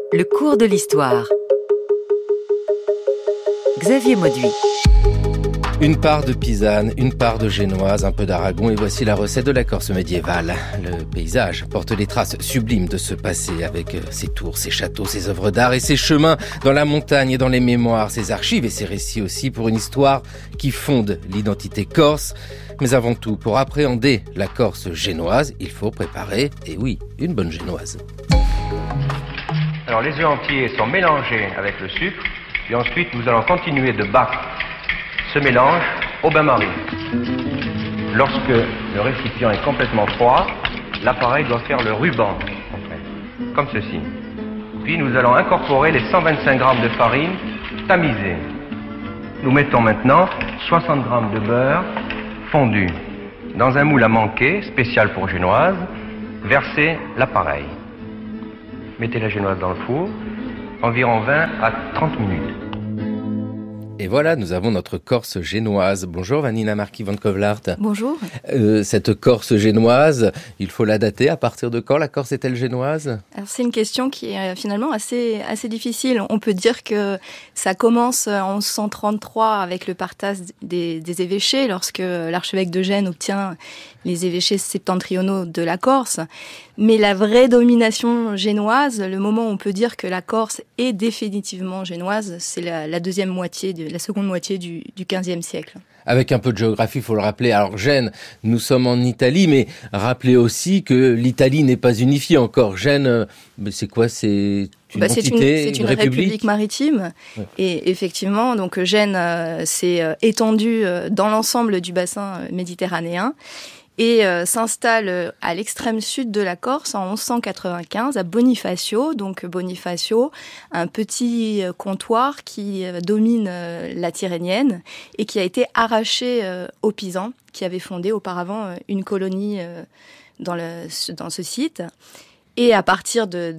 Le cours de l'histoire. Xavier Mauduit. Une part de pisane, une part de génoise, un peu d'Aragon et voici la recette de la Corse médiévale. Le paysage porte les traces sublimes de ce passé avec ses tours, ses châteaux, ses œuvres d'art et ses chemins dans la montagne et dans les mémoires, ses archives et ses récits aussi pour une histoire qui fonde l'identité corse. Mais avant tout, pour appréhender la Corse génoise, il faut préparer, et oui, une bonne génoise. Alors les œufs entiers sont mélangés avec le sucre, puis ensuite nous allons continuer de battre ce mélange au bain-marie. Lorsque le récipient est complètement froid, l'appareil doit faire le ruban, en fait, comme ceci. Puis nous allons incorporer les 125 grammes de farine tamisée. Nous mettons maintenant 60 grammes de beurre fondu dans un moule à manquer, spécial pour génoise. Versez l'appareil. Mettez la génoise dans le four, environ 20 à 30 minutes. Et voilà, nous avons notre Corse génoise. Bonjour Vanina Marquis-van Kovlaert. Bonjour. Cette Corse génoise, il faut la dater. À partir de quand la Corse est-elle génoise ? Alors c'est une question qui est finalement assez difficile. On peut dire que ça commence en 1133 avec le partage des évêchés, lorsque l'archevêque de Gênes obtient les évêchés septentrionaux de la Corse. Mais la vraie domination génoise, le moment où on peut dire que la Corse est définitivement génoise, c'est la seconde moitié du XVe siècle. Avec un peu de géographie, il faut le rappeler. Alors Gênes, nous sommes en Italie, mais rappelez aussi que l'Italie n'est pas unifiée encore. Gênes, c'est quoi ? C'est une entité, c'est une république maritime. Ouais. Et effectivement, donc Gênes s'est étendue dans l'ensemble du bassin méditerranéen. Et s'installe à l'extrême sud de la Corse en 1195 à Bonifacio. Donc Bonifacio, un petit comptoir qui domine la Tyrrhénienne et qui a été arraché aux Pisans, qui avaient fondé auparavant une colonie dans ce site. Et à partir de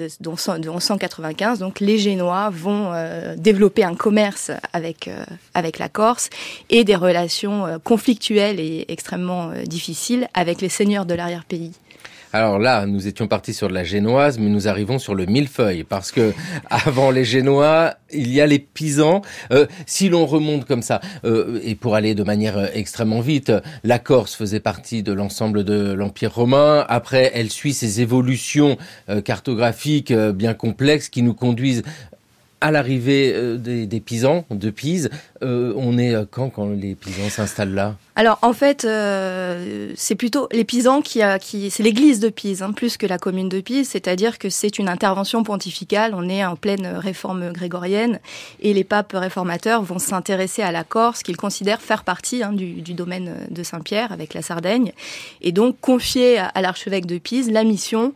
1195, donc les Génois vont développer un commerce avec la Corse et des relations conflictuelles et extrêmement difficiles avec les seigneurs de l'arrière-pays. Alors là, nous étions partis sur de la génoise, mais nous arrivons sur le millefeuille, parce que avant les Génois, il y a les Pisans. Si l'on remonte comme ça, et pour aller de manière extrêmement vite, la Corse faisait partie de l'ensemble de l'Empire romain. Après, elle suit ses évolutions cartographiques bien complexes qui nous conduisent à l'arrivée des Pisans, de Pise. On est quand les Pisans s'installent là ? Alors en fait, c'est plutôt les Pisans c'est l'église de Pise, plus que la commune de Pise, c'est-à-dire que c'est une intervention pontificale, on est en pleine réforme grégorienne, et les papes réformateurs vont s'intéresser à la Corse, qu'ils considèrent faire partie du domaine de Saint-Pierre, avec la Sardaigne, et donc confier à l'archevêque de Pise la mission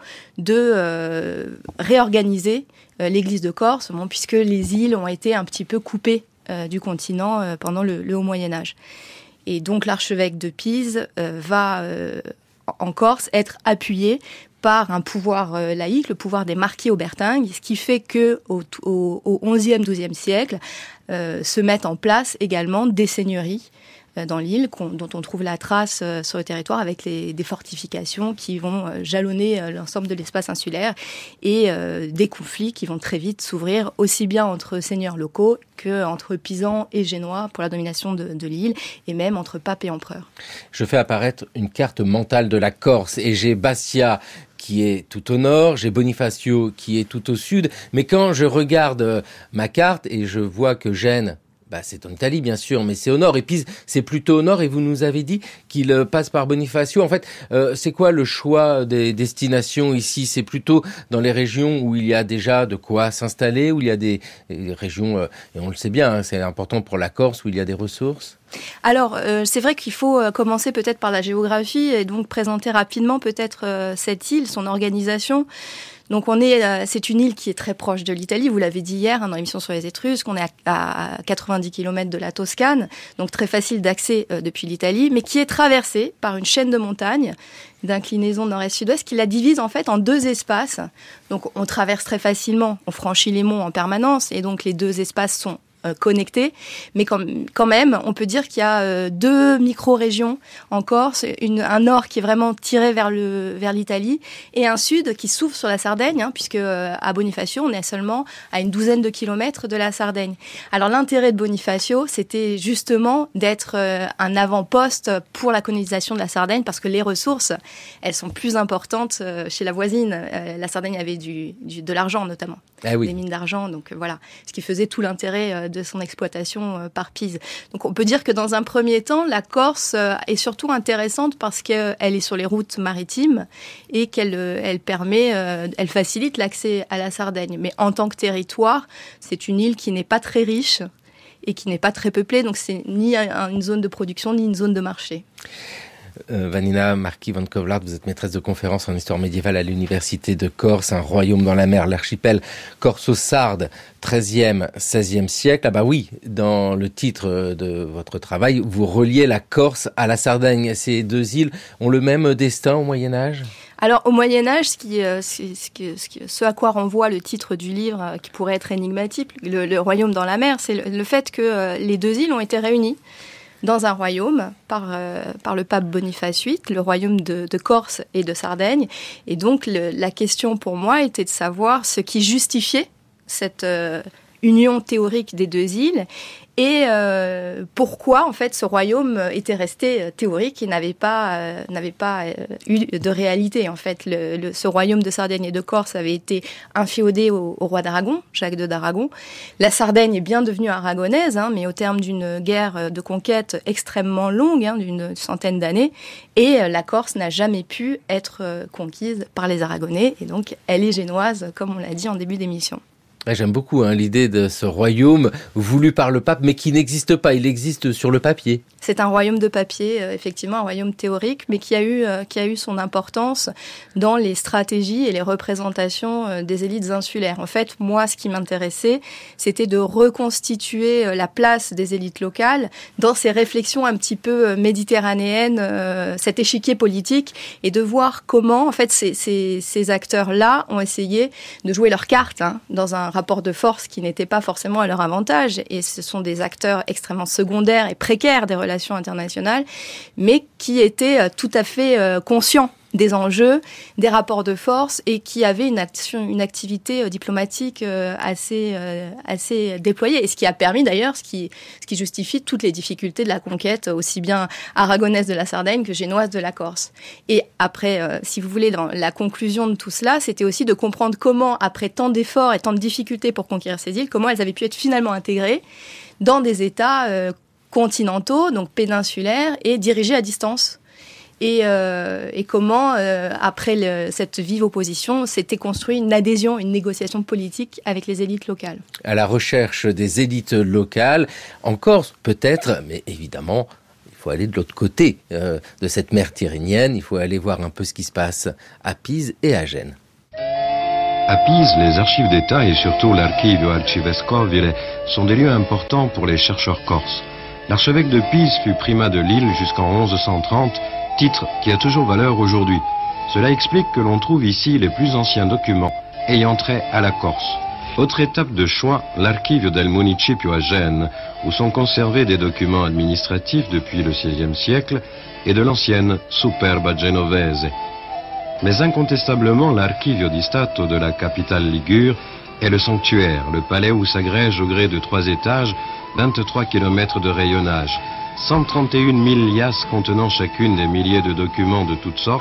de réorganiser l'église de Corse, puisque les îles ont été un petit peu coupées du continent pendant le Haut Moyen-Âge. Et donc l'archevêque de Pise va en Corse être appuyé par un pouvoir laïque, le pouvoir des marquis aubertingues, ce qui fait que au XIe, XIIe siècle se mettent en place également des seigneuries dans l'île, dont on trouve la trace sur le territoire avec des fortifications qui vont jalonner l'ensemble de l'espace insulaire et des conflits qui vont très vite s'ouvrir aussi bien entre seigneurs locaux qu'entre Pisans et Génois pour la domination de l'île et même entre papes et empereurs. Je fais apparaître une carte mentale de la Corse et j'ai Bastia qui est tout au nord, j'ai Bonifacio qui est tout au sud, mais quand je regarde ma carte et je vois que Gênes, c'est en Italie, bien sûr, mais c'est au nord. Et Pise, c'est plutôt au nord. Et vous nous avez dit qu'il passe par Bonifacio. En fait, c'est quoi le choix des destinations ici ? C'est plutôt dans les régions où il y a déjà de quoi s'installer, où il y a des régions, et on le sait bien, c'est important pour la Corse, où il y a des ressources ? Alors, c'est vrai qu'il faut commencer peut-être par la géographie et donc présenter rapidement peut-être cette île, son organisation. Donc c'est une île qui est très proche de l'Italie, vous l'avez dit hier dans l'émission sur les Étrusques, on est à 90 km de la Toscane, donc très facile d'accès depuis l'Italie, mais qui est traversée par une chaîne de montagnes d'inclinaison nord-est-sud-ouest qui la divise en fait en deux espaces. Donc on traverse très facilement, on franchit les monts en permanence et donc les deux espaces sont connectés, mais quand même, on peut dire qu'il y a 2 micro-régions en Corse, un nord qui est vraiment tiré vers l'Italie, et un sud qui s'ouvre sur la Sardaigne, puisque à Bonifacio, on est seulement à une douzaine de kilomètres de la Sardaigne. Alors l'intérêt de Bonifacio, c'était justement d'être un avant-poste pour la colonisation de la Sardaigne, parce que les ressources, elles sont plus importantes chez la voisine. La Sardaigne avait de l'argent notamment, des mines d'argent, donc voilà, ce qui faisait tout l'intérêt de son exploitation par Pise. Donc on peut dire que dans un premier temps, la Corse est surtout intéressante parce qu'elle est sur les routes maritimes et qu'elle facilite l'accès à la Sardaigne. Mais en tant que territoire, c'est une île qui n'est pas très riche et qui n'est pas très peuplée, donc c'est ni une zone de production ni une zone de marché. Vanina Marquis von Kovlart, vous êtes maîtresse de conférences en histoire médiévale à l'Université de Corse, un royaume dans la mer, l'archipel corso-sarde, 13e, 16e siècle. Ah bah oui, dans le titre de votre travail, vous reliez la Corse à la Sardaigne. Ces 2 îles ont le même destin au Moyen-Âge ? Alors, au Moyen-Âge, ce à quoi renvoie le titre du livre, qui pourrait être énigmatique, le royaume dans la mer, c'est le fait que les 2 îles ont été réunies dans un royaume par le pape Boniface VIII, le royaume de Corse et de Sardaigne. Et donc, la question pour moi était de savoir ce qui justifiait cette union théorique des 2 îles et pourquoi en fait ce royaume était resté théorique et n'avait pas eu de réalité. En fait, ce royaume de Sardaigne et de Corse avait été inféodé au roi d'Aragon, Jacques II d'Aragon. La Sardaigne est bien devenue aragonaise, mais au terme d'une guerre de conquête extrêmement longue, d'une centaine d'années, et la Corse n'a jamais pu être conquise par les Aragonais, et donc elle est génoise, comme on l'a dit en début d'émission. J'aime beaucoup l'idée de ce royaume voulu par le pape, mais qui n'existe pas. Il existe sur le papier. C'est un royaume de papier, effectivement, un royaume théorique, mais qui a eu son importance dans les stratégies et les représentations des élites insulaires. En fait, moi, ce qui m'intéressait, c'était de reconstituer la place des élites locales dans ces réflexions un petit peu méditerranéennes, cet échiquier politique, et de voir comment, en fait, ces acteurs-là ont essayé de jouer leurs cartes dans un rapport de force qui n'était pas forcément à leur avantage. Et ce sont des acteurs extrêmement secondaires et précaires des relations internationales, mais qui étaient tout à fait conscients des enjeux, des rapports de force et qui avaient une activité diplomatique assez déployée. Et ce qui a permis d'ailleurs, ce qui justifie toutes les difficultés de la conquête, aussi bien aragonaise de la Sardaigne que génoise de la Corse. Et après, si vous voulez, dans la conclusion de tout cela, c'était aussi de comprendre comment, après tant d'efforts et tant de difficultés pour conquérir ces îles, comment elles avaient pu être finalement intégrées dans des États continentaux, donc péninsulaires, et dirigés à distance. Et comment, après cette vive opposition, s'était construite une adhésion, une négociation politique avec les élites locales. À la recherche des élites locales, en Corse peut-être, mais évidemment, il faut aller de l'autre côté de cette mer tyrrhénienne, il faut aller voir un peu ce qui se passe à Pise et à Gênes. À Pise, les archives d'État et surtout l'Archivio Arcivescovile sont des lieux importants pour les chercheurs corses. L'archevêque de Pise fut primat de l'île jusqu'en 1130, titre qui a toujours valeur aujourd'hui. Cela explique que l'on trouve ici les plus anciens documents ayant trait à la Corse. Autre étape de choix, l'Archivio del Municipio à Gênes, où sont conservés des documents administratifs depuis le XVIe siècle et de l'ancienne Superba Genovese. Mais incontestablement, l'Archivio di Stato de la capitale ligure est le sanctuaire, le palais où s'agrègent au gré de 3 étages 23 km de rayonnage, 131 000 liasses contenant chacune des milliers de documents de toutes sortes,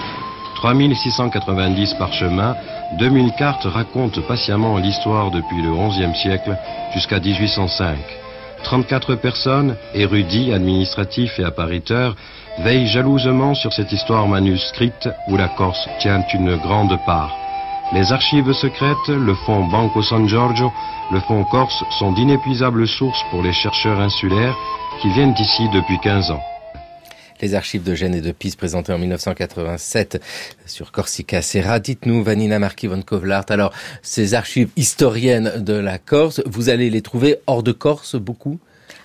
3690 parchemins, 2000 cartes racontent patiemment l'histoire depuis le XIe siècle jusqu'à 1805. 34 personnes, érudits, administratifs et appariteurs, veillent jalousement sur cette histoire manuscrite où la Corse tient une grande part. Les archives secrètes, le fonds Banco San Giorgio, le fonds Corse sont d'inépuisables sources pour les chercheurs insulaires qui viennent ici depuis 15 ans. Les archives de Gênes et de Pise présentées en 1987 sur Corsica Serra. Dites-nous, Vanina Marquis von Kovlart, alors ces archives historiennes de la Corse, vous allez les trouver hors de Corse beaucoup ?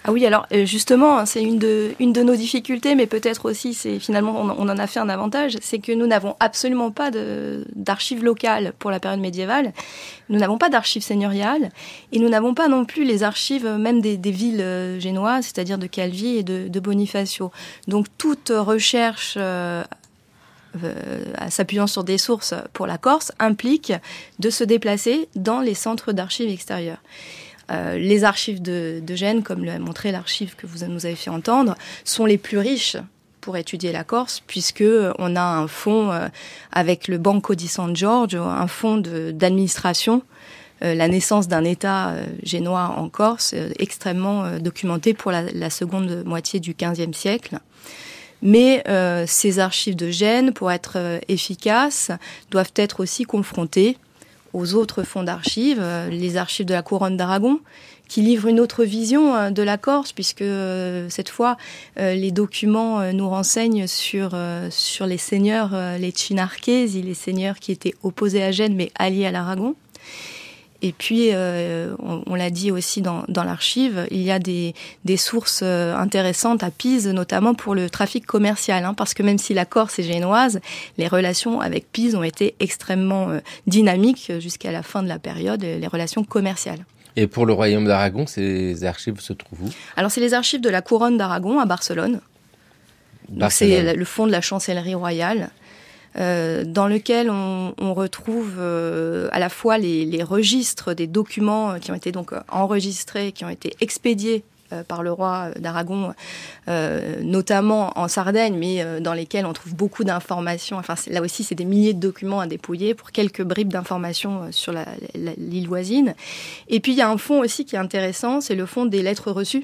Ah oui, alors justement, c'est une de nos difficultés, mais peut-être aussi, c'est finalement, on en a fait un avantage, c'est que nous n'avons absolument pas d'archives locales pour la période médiévale, nous n'avons pas d'archives seigneuriales, et nous n'avons pas non plus les archives même des villes génoises, c'est-à-dire de Calvi et de Bonifacio. Donc toute recherche s'appuyant sur des sources pour la Corse implique de se déplacer dans les centres d'archives extérieurs. Les archives de Gênes, comme l'a montré l'archive que vous nous avez fait entendre, sont les plus riches pour étudier la Corse, puisque on a un fonds avec le Banco di San Giorgio, un fonds d'administration, la naissance d'un État génois en Corse, extrêmement documenté pour la seconde moitié du XVe siècle. Mais ces archives de Gênes, pour être efficaces, doivent être aussi confrontées aux autres fonds d'archives, les archives de la Couronne d'Aragon, qui livrent une autre vision de la Corse, puisque cette fois, les documents nous renseignent sur les seigneurs, les Cinarchesi, les seigneurs qui étaient opposés à Gênes, mais alliés à l'Aragon. Et puis, on l'a dit aussi dans l'archive, il y a des sources intéressantes à Pise, notamment pour le trafic commercial, parce que même si la Corse est génoise, les relations avec Pise ont été extrêmement dynamiques jusqu'à la fin de la période, les relations commerciales. Et pour le royaume d'Aragon, ces archives se trouvent où ? Alors, c'est les archives de la Couronne d'Aragon à Barcelone. Donc, c'est le fonds de la chancellerie royale. Dans lequel on retrouve à la fois les registres des documents qui ont été donc enregistrés, qui ont été expédiés par le roi d'Aragon, notamment en Sardaigne, mais dans lesquels on trouve beaucoup d'informations. Enfin, là aussi, c'est des milliers de documents à dépouiller pour quelques bribes d'informations sur l'île voisine. Et puis, il y a un fonds aussi qui est intéressant, c'est le fonds des lettres reçues.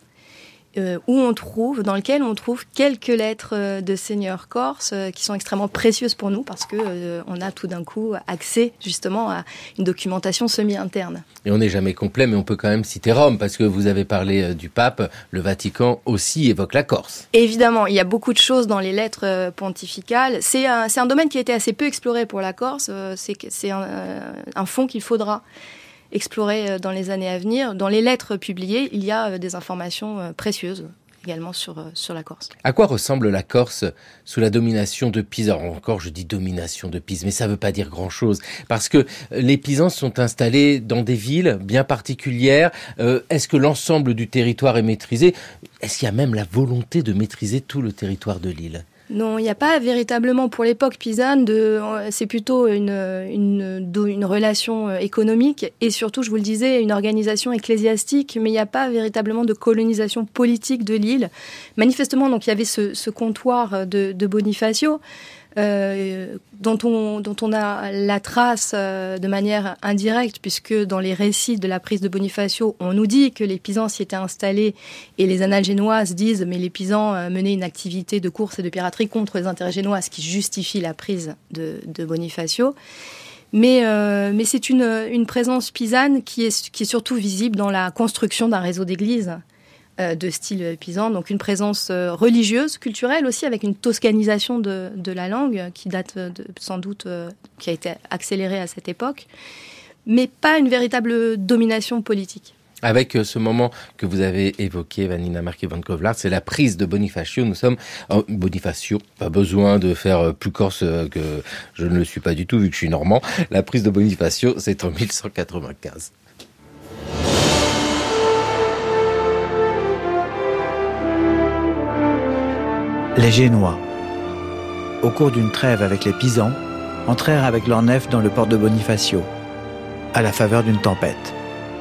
Dans lequel on trouve quelques lettres de seigneurs corses qui sont extrêmement précieuses pour nous parce que on a tout d'un coup accès justement à une documentation semi-interne. Et on n'est jamais complet, mais on peut quand même citer Rome, parce que vous avez parlé du pape, le Vatican aussi évoque la Corse. Évidemment, il y a beaucoup de choses dans les lettres pontificales. C'est un domaine qui a été assez peu exploré pour la Corse, c'est un fond qu'il faudra explorer dans les années à venir. Dans les lettres publiées, il y a des informations précieuses également sur la Corse. À quoi ressemble la Corse sous la domination de Pise ? Alors encore, je dis domination de Pise, mais ça ne veut pas dire grand-chose, parce que les Pisans sont installés dans des villes bien particulières. Est-ce que l'ensemble du territoire est maîtrisé ? Est-ce qu'il y a même la volonté de maîtriser tout le territoire de l'île ? Non, il n'y a pas véritablement, pour l'époque pisane, c'est plutôt une relation économique et surtout, je vous le disais, une organisation ecclésiastique, mais il n'y a pas véritablement de colonisation politique de l'île. Manifestement, donc, il y avait ce comptoir de Bonifacio, dont on a la trace de manière indirecte, puisque dans les récits de la prise de Bonifacio, on nous dit que les Pisans s'y étaient installés, et les annales génoises disent mais les Pisans menaient une activité de course et de piraterie contre les intérêts génois, ce qui justifie la prise de Bonifacio. Mais c'est une présence pisane qui est surtout visible dans la construction d'un réseau d'églises de style pisan, donc une présence religieuse, culturelle aussi, avec une toscanisation de la langue qui date sans doute, qui a été accélérée à cette époque, mais pas une véritable domination politique. Avec ce moment que vous avez évoqué, Vanina Marquet-Van-Kovlar, c'est la prise de Bonifacio. Nous sommes en Bonifacio, pas besoin de faire plus corse que je ne le suis pas du tout, vu que je suis normand. La prise de Bonifacio, c'est en 1195. Les Génois, au cours d'une trêve avec les Pisans, entrèrent avec leurs nefs dans le port de Bonifacio, à la faveur d'une tempête.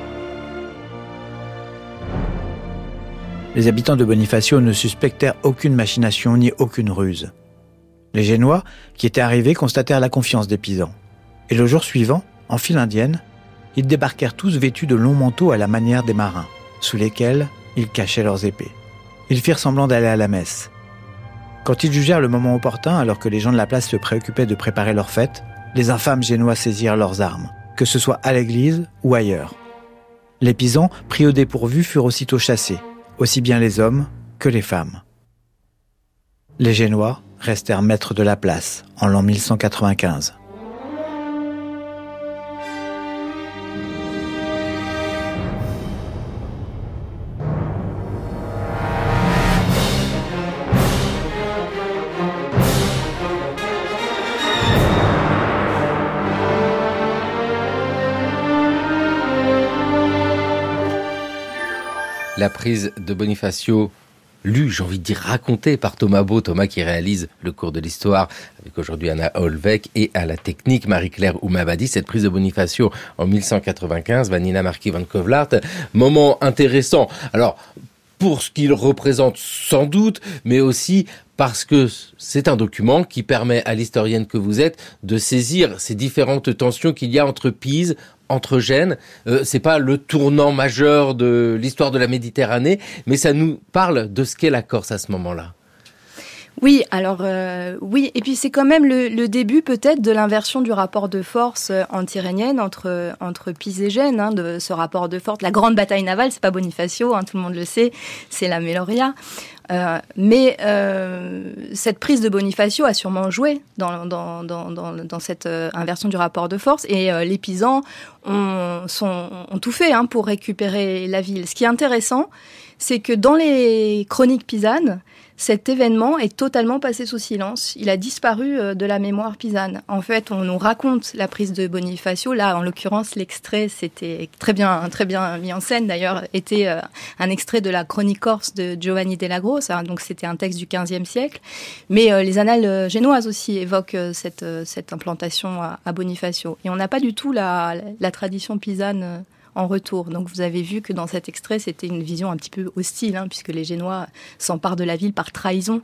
Les habitants de Bonifacio ne suspectèrent aucune machination ni aucune ruse. Les Génois, qui étaient arrivés, constatèrent la confiance des Pisans. Et le jour suivant, en file indienne, ils débarquèrent tous vêtus de longs manteaux à la manière des marins, sous lesquels ils cachaient leurs épées. Ils firent semblant d'aller à la messe. Quand ils jugèrent le moment opportun, alors que les gens de la place se préoccupaient de préparer leur fête, les infâmes Génois saisirent leurs armes, que ce soit à l'église ou ailleurs. Les Pisans, pris au dépourvu, furent aussitôt chassés, aussi bien les hommes que les femmes. Les Génois restèrent maîtres de la place en l'an 1195. La prise de Bonifacio, lue, j'ai envie de dire racontée par Thomas Beau, Thomas qui réalise le cours de l'histoire avec aujourd'hui Anna Holweck et à la technique Marie-Claire Oumabadi. Cette prise de Bonifacio en 1195, Vanina Marquis van Kovlart, moment intéressant. Alors, pour ce qu'il représente sans doute, mais aussi parce que c'est un document qui permet à l'historienne que vous êtes de saisir ces différentes tensions qu'il y a entre Pise, entre Gênes. C'est pas le tournant majeur de l'histoire de la Méditerranée, mais ça nous parle de ce qu'est la Corse à ce moment-là. Oui, alors oui, et puis c'est quand même le début peut-être de l'inversion du rapport de force antirhénienne entre Pise et Gênes, hein, de ce rapport de force. La grande bataille navale, c'est pas Bonifacio, hein, tout le monde le sait, c'est la Meloria. Mais cette prise de Bonifacio a sûrement joué dans cette inversion du rapport de force, et les Pisans ont tout fait pour récupérer la ville. Ce qui est intéressant, c'est que dans les chroniques pisanes, cet événement est totalement passé sous silence. Il a disparu de la mémoire pisane. En fait, on nous raconte la prise de Bonifacio. Là, en l'occurrence, l'extrait, c'était très bien mis en scène. D'ailleurs, était un extrait de la Chronique corse de Giovanni della Grossa. Donc, c'était un texte du XVe siècle. Mais les annales génoises aussi évoquent cette implantation à Bonifacio. Et on n'a pas du tout la tradition pisane en retour. Donc vous avez vu que dans cet extrait, c'était une vision un petit peu hostile, puisque les Génois s'emparent de la ville par trahison.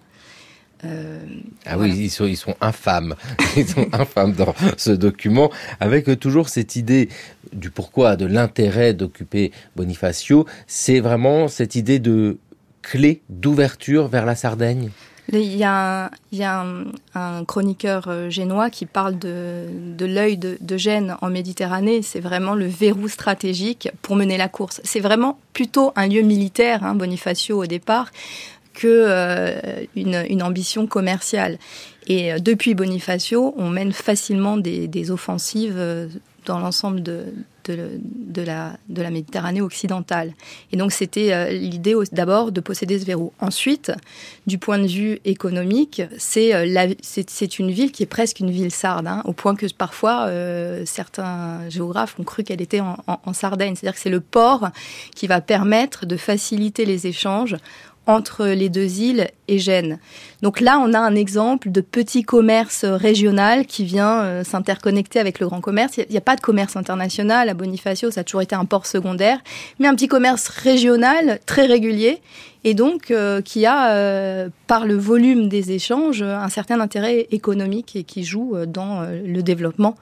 Voilà. Oui, ils sont infâmes. Ils sont infâmes dans ce document, avec toujours cette idée du pourquoi, de l'intérêt d'occuper Bonifacio. C'est vraiment cette idée de clé d'ouverture vers la Sardaigne. Il y a un chroniqueur génois qui parle de l'œil de Gênes en Méditerranée. C'est vraiment le verrou stratégique pour mener la course. C'est vraiment plutôt un lieu militaire, Bonifacio au départ, que une ambition commerciale. Et depuis Bonifacio, on mène facilement des offensives dans l'ensemble de la Méditerranée occidentale. Et donc c'était l'idée d'abord de posséder ce verrou. Ensuite, du point de vue économique, c'est une ville qui est presque une ville sarde, au point que parfois certains géographes ont cru qu'elle était en Sardaigne. C'est-à-dire que c'est le port qui va permettre de faciliter les échanges entre les deux îles et Gênes. Donc là, on a un exemple de petit commerce régional qui vient s'interconnecter avec le grand commerce. Il n'y a pas de commerce international à Bonifacio, ça a toujours été un port secondaire, mais un petit commerce régional très régulier, et donc qui a, par le volume des échanges, un certain intérêt économique et qui joue dans le développement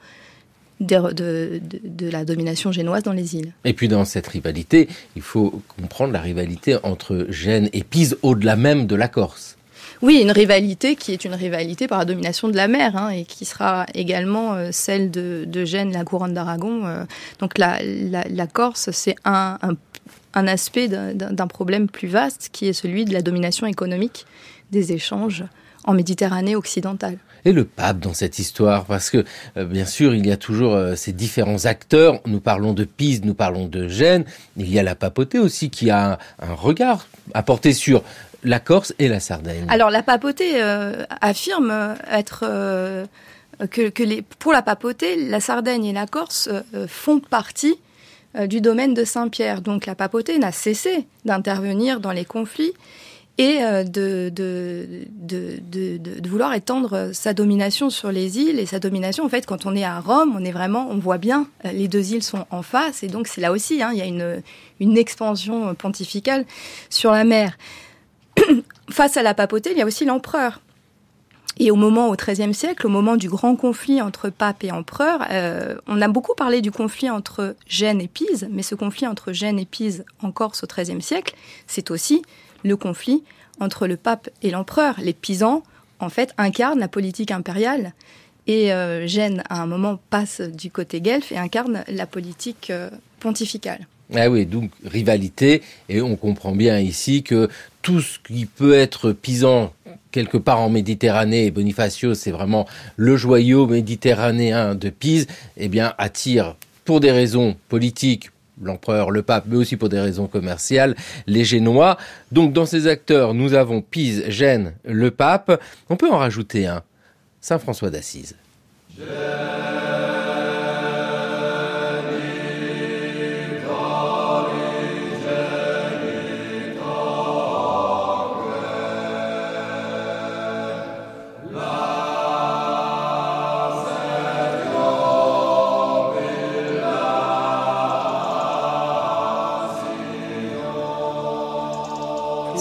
de la domination génoise dans les îles. Et puis dans cette rivalité, il faut comprendre la rivalité entre Gênes et Pise au-delà même de la Corse. Oui, une rivalité qui est une rivalité par la domination de la mer, et qui sera également celle de Gênes, la couronne d'Aragon. Donc la Corse, c'est un aspect d'un problème plus vaste qui est celui de la domination économique des échanges en Méditerranée occidentale. Et le pape dans cette histoire, parce que bien sûr il y a toujours ces différents acteurs, nous parlons de Pise, nous parlons de Gênes, il y a la papauté aussi qui a un regard à porter sur la Corse et la Sardaigne. Alors la papauté affirme être pour la papauté, la Sardaigne et la Corse font partie du domaine de Saint-Pierre. Donc la papauté n'a cessé d'intervenir dans les conflits et de vouloir étendre sa domination sur les îles. Et sa domination, en fait, quand on est à Rome, on voit bien, les deux îles sont en face, et donc c'est là aussi, il y a une expansion pontificale sur la mer. Face à la papauté, il y a aussi l'empereur. Et au XIIIe siècle, au moment du grand conflit entre pape et empereur, on a beaucoup parlé du conflit entre Gênes et Pise, mais ce conflit entre Gênes et Pise en Corse au XIIIe siècle, c'est aussi le conflit entre le pape et l'empereur. Les Pisans, en fait, incarnent la politique impériale, et Gênes, à un moment, passe du côté guelfe et incarne la politique pontificale. Ah oui, donc rivalité, et on comprend bien ici que tout ce qui peut être pisan quelque part en Méditerranée, et Bonifacio c'est vraiment le joyau méditerranéen de Pise, attire pour des raisons politiques l'empereur, le pape, mais aussi pour des raisons commerciales, les Génois. Donc dans ces acteurs, nous avons Pise, Gênes, le pape. On peut en rajouter un, Saint François d'Assise.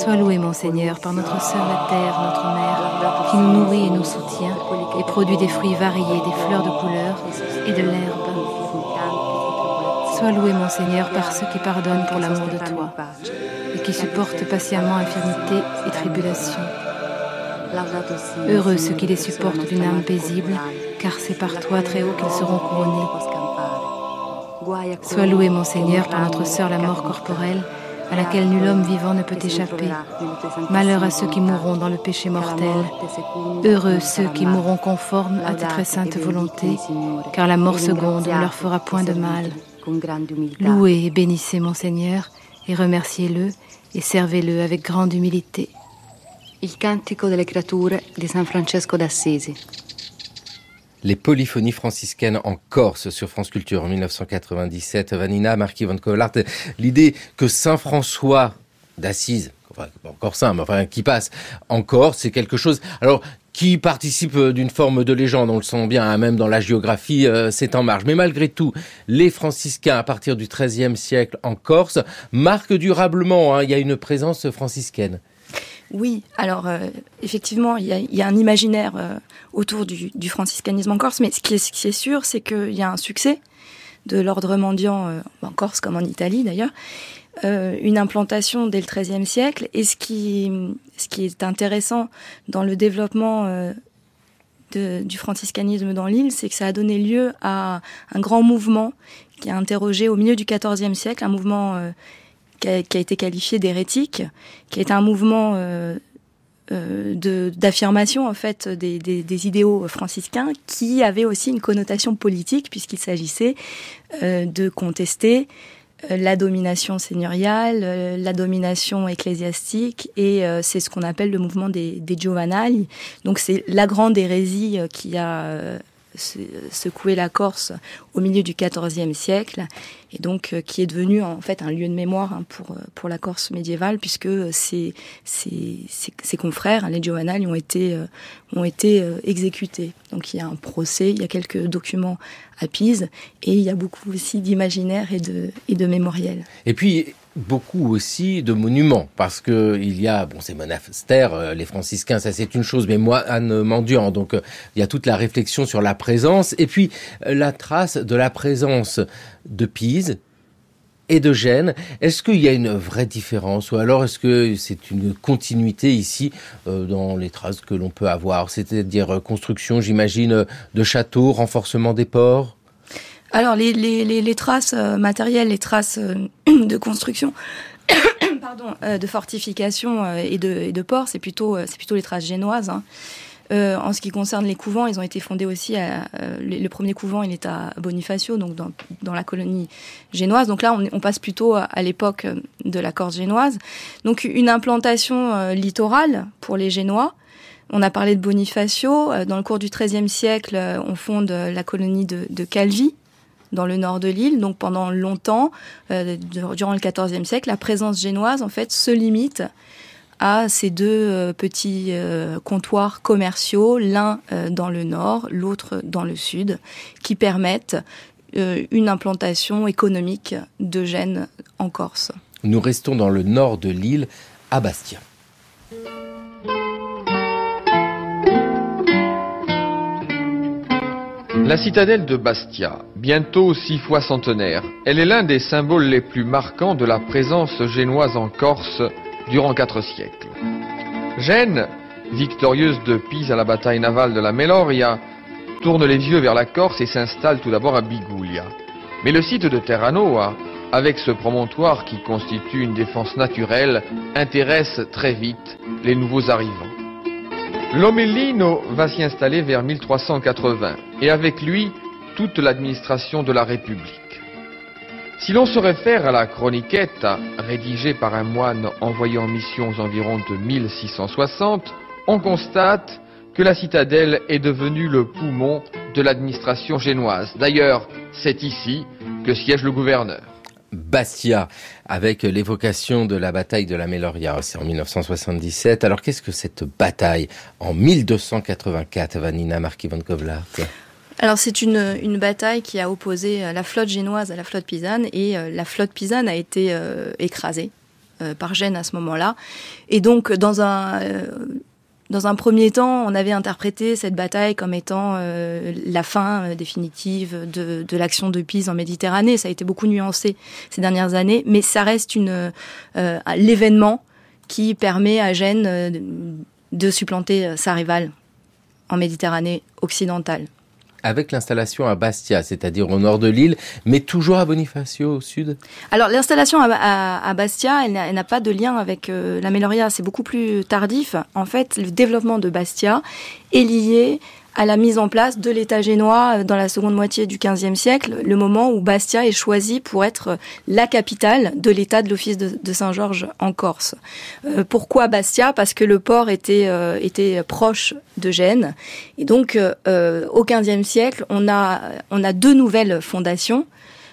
Sois loué, mon Seigneur, par notre sœur la terre, notre mère, qui nous nourrit et nous soutient, et produit des fruits variés, des fleurs de couleur et de l'herbe. Sois loué, mon Seigneur, par ceux qui pardonnent pour l'amour de toi, et qui supportent patiemment infirmité et tribulation. Heureux ceux qui les supportent d'une âme paisible, car c'est par toi, très haut, qu'ils seront couronnés. Sois loué, mon Seigneur, par notre sœur la mort corporelle, à laquelle nul homme vivant ne peut échapper. Malheur à ceux qui mourront dans le péché mortel. Heureux ceux qui mourront conformes à ta très sainte volonté, car la mort seconde ne leur fera point de mal. Louez et bénissez mon Seigneur, et remerciez-le, et servez-le avec grande humilité. Il Cantico delle Creature di San Francesco d'Assisi. Les polyphonies franciscaines en Corse sur France Culture en 1997. Vanina Marchi-Van-Kovelaert, l'idée que Saint François d'Assise, enfin pas encore saint, mais enfin qui passe en Corse, c'est quelque chose. Alors qui participe d'une forme de légende, on le sent bien, hein, même dans la géographie, c'est en marge. Mais malgré tout, les franciscains, à partir du XIIIe siècle en Corse, marquent durablement, hein, il y a une présence franciscaine. Oui, alors effectivement, il y a un imaginaire autour du franciscanisme en Corse, mais ce qui est sûr, c'est qu'il y a un succès de l'ordre mendiant en Corse comme en Italie d'ailleurs, une implantation dès le XIIIe siècle, et ce qui est intéressant dans le développement du franciscanisme dans l'île, c'est que ça a donné lieu à un grand mouvement qui a interrogé au milieu du XIVe siècle, un mouvement qui a été qualifié d'hérétique, qui est un mouvement d'affirmation en fait des idéaux franciscains, qui avait aussi une connotation politique, puisqu'il s'agissait de contester la domination seigneuriale, la domination ecclésiastique, et c'est ce qu'on appelle le mouvement des Giovannali. Donc c'est la grande hérésie qui a secoué la Corse au milieu du XIVe siècle, et donc qui est devenu en fait un lieu de mémoire, hein, pour la Corse médiévale, puisque ses confrères, hein, les Giovannali, ont été exécutés. Donc il y a un procès, il y a quelques documents à Pise, et il y a beaucoup aussi d'imaginaire et de mémoriels. Et puis beaucoup aussi de monuments, parce que il y a, ces monastères, les franciscains, ça c'est une chose, mais moines mendiants, donc il y a toute la réflexion sur la présence, et puis la trace de la présence de Pise et de Gênes. Est-ce qu'il y a une vraie différence, ou alors est-ce que c'est une continuité ici dans les traces que l'on peut avoir, c'est-à-dire construction, j'imagine, de châteaux, renforcement des ports? Alors les traces matérielles, les traces de construction, de fortification et de ports, c'est plutôt les traces génoises, hein. En ce qui concerne les couvents, ils ont été fondés aussi le premier couvent, il est à Bonifacio, donc dans la colonie génoise. Donc là, on passe plutôt à l'époque de la Corse génoise. Donc une implantation littorale pour les Génois. On a parlé de Bonifacio. Dans le cours du XIIIe siècle, on fonde la colonie de Calvi, dans le nord de l'île. Donc pendant longtemps, durant le XIVe siècle, la présence génoise en fait se limite à ces deux petits comptoirs commerciaux, l'un dans le nord, l'autre dans le sud, qui permettent une implantation économique de Gênes en Corse. Nous restons dans le nord de l'île, à Bastia. La citadelle de Bastia, bientôt 6 fois centenaire, elle est l'un des symboles les plus marquants de la présence génoise en Corse durant 4 siècles. Gênes, victorieuse de Pise à la bataille navale de la Meloria, tourne les yeux vers la Corse et s'installe tout d'abord à Biguglia. Mais le site de Terranova, avec ce promontoire qui constitue une défense naturelle, intéresse très vite les nouveaux arrivants. Lomellino va s'y installer vers 1380, et avec lui, toute l'administration de la République. Si l'on se réfère à la Chroniquetta, rédigée par un moine envoyé en mission aux environs de 1660, on constate que la citadelle est devenue le poumon de l'administration génoise. D'ailleurs, c'est ici que siège le gouverneur. Bastia, avec l'évocation de la bataille de la Meloria, c'est en 1977. Alors qu'est-ce que cette bataille en 1284, Vanina Marchi-Van-Kovelaert? Alors c'est une bataille qui a opposé la flotte génoise à la flotte pisane, et la flotte pisane a été écrasée par Gênes à ce moment-là. Et donc, dans un premier temps, on avait interprété cette bataille comme étant la fin définitive de l'action de Pise en Méditerranée. Ça a été beaucoup nuancé ces dernières années, mais ça reste l'événement qui permet à Gênes de supplanter sa rivale en Méditerranée occidentale. Avec l'installation à Bastia, c'est-à-dire au nord de l'île, mais toujours à Bonifacio au sud? Alors l'installation à Bastia, elle n'a pas de lien avec la Meloria, c'est beaucoup plus tardif. En fait, le développement de Bastia est lié à la mise en place de l'État génois dans la seconde moitié du XVe siècle, le moment où Bastia est choisi pour être la capitale de l'État de l'Office de Saint-Georges en Corse. Pourquoi Bastia ? Parce que le port était proche de Gênes. Et donc, au XVe siècle, on a deux nouvelles fondations.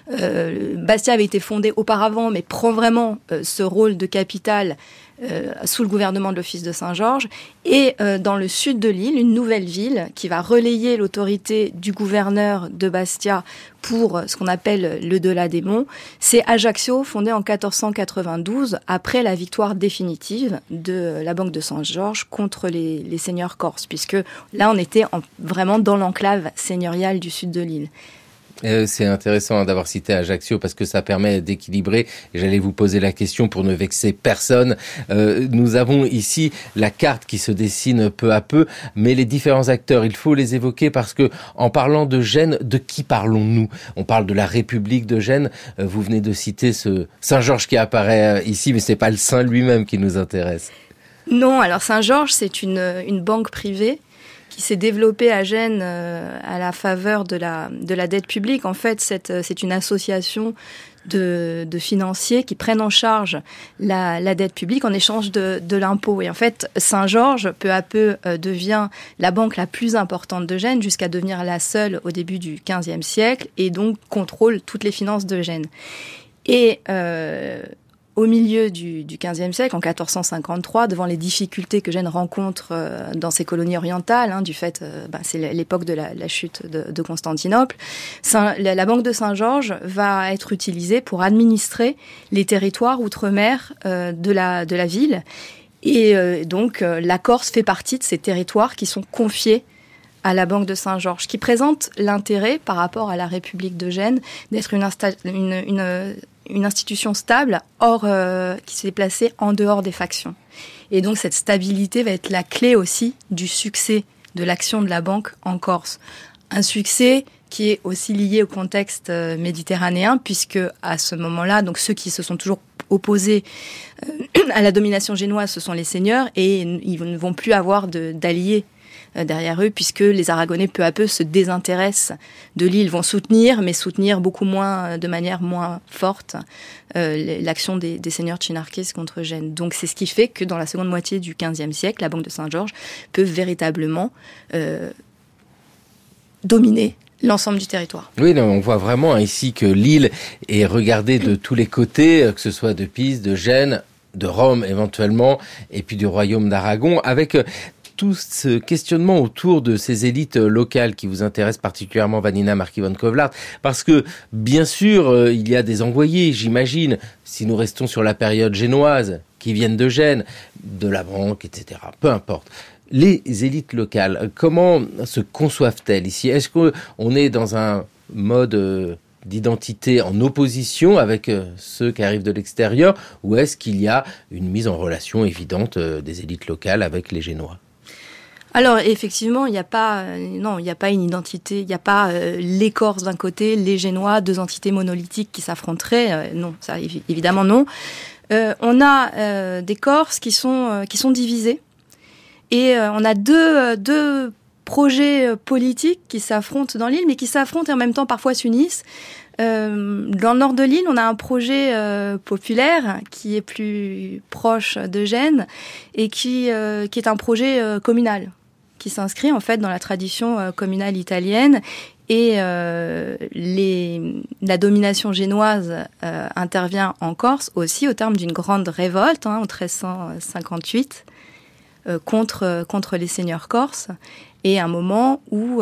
Bastia avait été fondée auparavant, mais prend vraiment ce rôle de capitale sous le gouvernement de l'Office de Saint-Georges, et dans le sud de l'île, une nouvelle ville qui va relayer l'autorité du gouverneur de Bastia pour ce qu'on appelle le delà des monts, c'est Ajaccio, fondée en 1492, après la victoire définitive de la Banque de Saint-Georges contre les seigneurs corses, puisque là on était vraiment dans l'enclave seigneuriale du sud de l'île. C'est intéressant d'avoir cité Ajaccio parce que ça permet d'équilibrer. Et j'allais vous poser la question pour ne vexer personne. Nous avons ici la carte qui se dessine peu à peu, mais les différents acteurs, il faut les évoquer parce que en parlant de Gênes, de qui parlons-nous ? On parle de la République de Gênes. Vous venez de citer ce Saint-Georges qui apparaît ici, mais c'est pas le saint lui-même qui nous intéresse. Non, alors Saint-Georges, c'est une banque privée qui s'est développée à Gênes à la faveur de la dette publique. En fait, c'est une association de financiers qui prennent en charge la dette publique en échange de l'impôt. Et en fait, Saint-Georges, peu à peu, devient la banque la plus importante de Gênes, jusqu'à devenir la seule au début du XVe siècle, et donc contrôle toutes les finances de Gênes. Et au milieu du XVe siècle, en 1453, devant les difficultés que Gênes rencontre dans ses colonies orientales, du fait, c'est l'époque de la chute de Constantinople, la Banque de Saint-Georges va être utilisée pour administrer les territoires outre-mer de la ville. Et donc, la Corse fait partie de ces territoires qui sont confiés à la Banque de Saint-Georges, qui présente l'intérêt, par rapport à la République de Gênes, d'être une institution stable, qui s'est placée en dehors des factions. Et donc cette stabilité va être la clé aussi du succès de l'action de la banque en Corse. Un succès qui est aussi lié au contexte méditerranéen, puisque à ce moment-là, donc ceux qui se sont toujours opposés à la domination génoise, ce sont les seigneurs, et ils ne vont plus avoir d'alliés derrière eux, puisque les Aragonais peu à peu se désintéressent de l'île, vont soutenir, mais soutenir beaucoup moins, de manière moins forte, l'action des seigneurs chinarqués contre Gênes. Donc c'est ce qui fait que dans la seconde moitié du XVe siècle, la Banque de Saint-Georges peut véritablement dominer l'ensemble du territoire. Oui, non, on voit vraiment ici que l'île est regardée de tous les côtés, que ce soit de Pise, de Gênes, de Rome éventuellement, et puis du royaume d'Aragon, avec tout ce questionnement autour de ces élites locales qui vous intéressent particulièrement, Vanina Marquis-von-Kovlart, parce que, bien sûr, il y a des envoyés, j'imagine, si nous restons sur la période génoise, qui viennent de Gênes, de la banque, etc., peu importe. Les élites locales, comment se conçoivent-elles ici ? Est-ce qu'on est dans un mode d'identité en opposition avec ceux qui arrivent de l'extérieur, ou est-ce qu'il y a une mise en relation évidente des élites locales avec les Génois ? Alors effectivement, il n'y a pas une identité, il n'y a pas les Corses d'un côté, les Génois, deux entités monolithiques qui s'affronteraient. Non, ça évidemment non. On a des Corses qui sont divisés, et on a deux projets politiques qui s'affrontent dans l'île, mais qui s'affrontent et en même temps parfois s'unissent. Dans le nord de l'île, on a un projet populaire qui est plus proche de Gênes et qui est un projet communal, qui s'inscrit en fait dans la tradition communale italienne. Et la domination génoise intervient en Corse aussi au terme d'une grande révolte en 1358 contre les seigneurs corses. et un moment où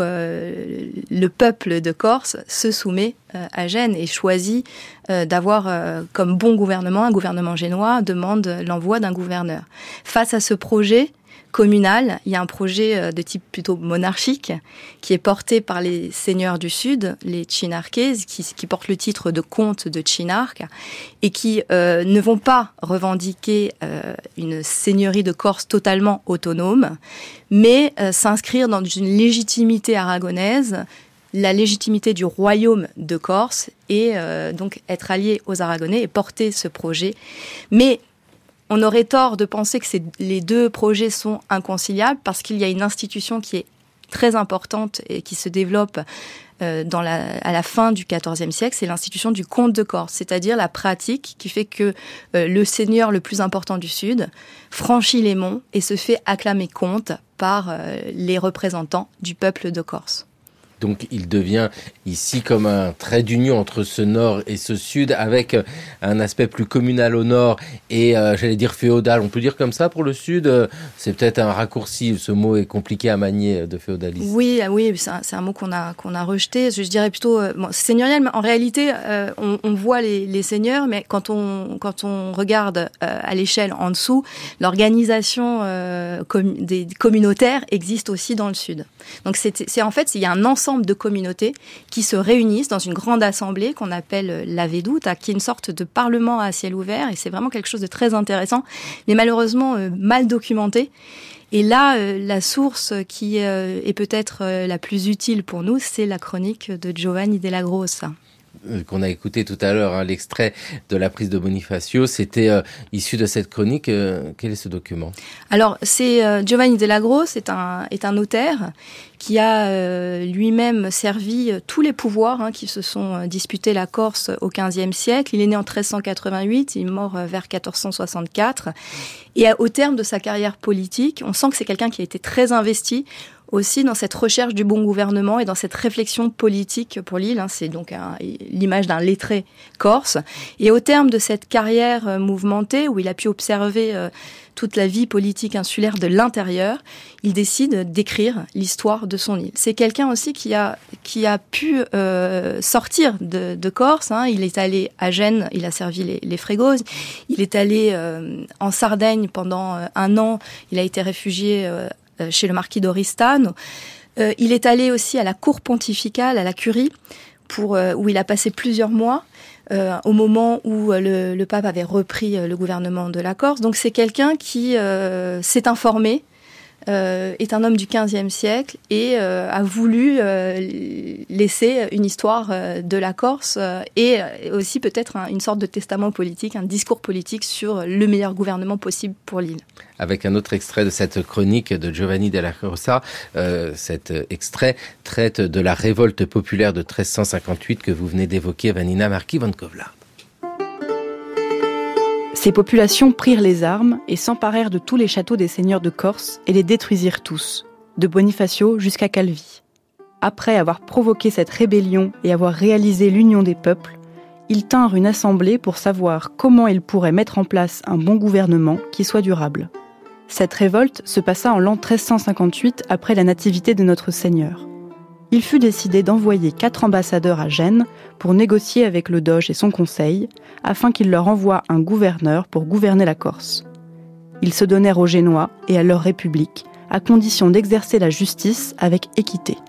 le peuple de Corse se soumet à Gênes et choisit d'avoir comme bon gouvernement, un gouvernement génois, demande l'envoi d'un gouverneur. Face à ce projet communal, il y a un projet de type plutôt monarchique qui est porté par les seigneurs du Sud, les Chinarqués, qui portent le titre de comte de Chinarque et qui ne vont pas revendiquer une seigneurie de Corse totalement autonome, mais s'inscrire dans une légitimité aragonaise, la légitimité du royaume de Corse et donc être alliés aux Aragonais et porter ce projet. Mais on aurait tort de penser que les deux projets sont inconciliables parce qu'il y a une institution qui est très importante et qui se développe à la fin du XIVe siècle, c'est l'institution du comte de Corse, c'est-à-dire la pratique qui fait que le seigneur le plus important du Sud franchit les monts et se fait acclamer comte par les représentants du peuple de Corse. Donc il devient ici comme un trait d'union entre ce nord et ce sud, avec un aspect plus communal au nord et j'allais dire féodal. On peut dire comme ça pour le sud. C'est peut-être un raccourci. Ce mot est compliqué à manier, de féodalisme. Oui, c'est un mot qu'on a rejeté. Je dirais plutôt seigneurial. Mais en réalité, on voit les seigneurs, mais quand on regarde à l'échelle en dessous, l'organisation des communautaires existe aussi dans le sud. Donc c'est en fait il y a un ensemble de communautés qui se réunissent dans une grande assemblée qu'on appelle la Veduta, qui est une sorte de parlement à ciel ouvert, et c'est vraiment quelque chose de très intéressant, mais malheureusement mal documenté. Et là, la source qui est peut-être la plus utile pour nous, c'est la chronique de Giovanni della Grossa. Qu'on a écouté tout à l'heure, l'extrait de la prise de Bonifacio, c'était issu de cette chronique. Quel est ce document ? Alors, c'est Giovanni della Grossa est un notaire qui a lui-même servi tous les pouvoirs qui se sont disputés la Corse au XVe siècle. Il est né en 1388, il est mort vers 1464. Et au terme de sa carrière politique, on sent que c'est quelqu'un qui a été très investi aussi dans cette recherche du bon gouvernement et dans cette réflexion politique pour l'île. C'est donc l'image d'un lettré corse. Et au terme de cette carrière mouvementée, où il a pu observer toute la vie politique insulaire de l'intérieur, il décide d'écrire l'histoire de son île. C'est quelqu'un aussi qui a pu sortir de Corse. Il est allé à Gênes, il a servi les Frégoses. Il est allé en Sardaigne pendant 1 an. Il a été réfugié chez le marquis d'Oristano. Il est allé aussi à la cour pontificale, à la curie, où il a passé plusieurs mois, au moment où le pape avait repris le gouvernement de la Corse. Donc c'est quelqu'un qui s'est informé, est un homme du XVe siècle et a voulu laisser une histoire de la Corse et aussi peut-être une sorte de testament politique, un discours politique sur le meilleur gouvernement possible pour l'île. Avec un autre extrait de cette chronique de Giovanni della Grossa, cet extrait traite de la révolte populaire de 1358 que vous venez d'évoquer, Vanina Marquis van Kovlard. Ces populations prirent les armes et s'emparèrent de tous les châteaux des seigneurs de Corse et les détruisirent tous, de Bonifacio jusqu'à Calvi. Après avoir provoqué cette rébellion et avoir réalisé l'union des peuples, ils tinrent une assemblée pour savoir comment ils pourraient mettre en place un bon gouvernement qui soit durable. Cette révolte se passa en l'an 1358 après la nativité de notre Seigneur. Il fut décidé d'envoyer 4 ambassadeurs à Gênes pour négocier avec le doge et son conseil, afin qu'il leur envoie un gouverneur pour gouverner la Corse. Ils se donnèrent aux Génois et à leur république, à condition d'exercer la justice avec équité.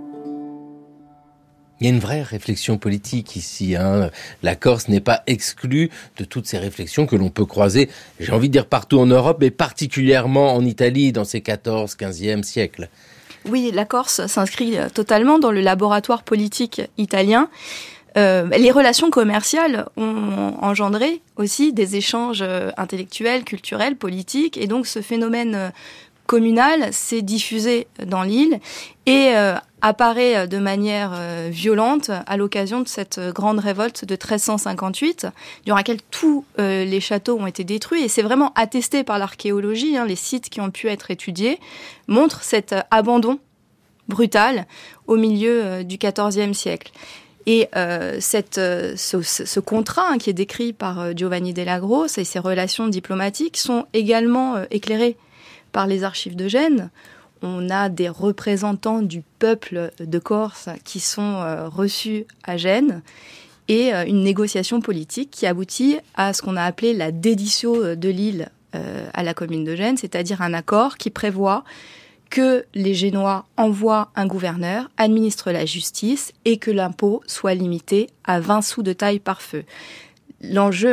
Il y a une vraie réflexion politique ici. La Corse n'est pas exclue de toutes ces réflexions que l'on peut croiser, j'ai envie de dire partout en Europe, mais particulièrement en Italie dans ces 14e, 15e siècles. Oui, la Corse s'inscrit totalement dans le laboratoire politique italien. Les relations commerciales ont engendré aussi des échanges intellectuels, culturels, politiques, et donc ce phénomène communal s'est diffusé dans l'île et apparaît de manière violente à l'occasion de cette grande révolte de 1358, durant laquelle tous les châteaux ont été détruits. Et c'est vraiment attesté par l'archéologie. Les sites qui ont pu être étudiés montrent cet abandon brutal au milieu du XIVe siècle. Et ce contrat qui est décrit par Giovanni della Grossa et ses relations diplomatiques sont également éclairés par les archives de Gênes. on a des représentants du peuple de Corse qui sont reçus à Gênes et une négociation politique qui aboutit à ce qu'on a appelé la déditio de l'île à la commune de Gênes, c'est-à-dire un accord qui prévoit que les Génois envoient un gouverneur, administrent la justice et que l'impôt soit limité à 20 sous de taille par feu. L'enjeu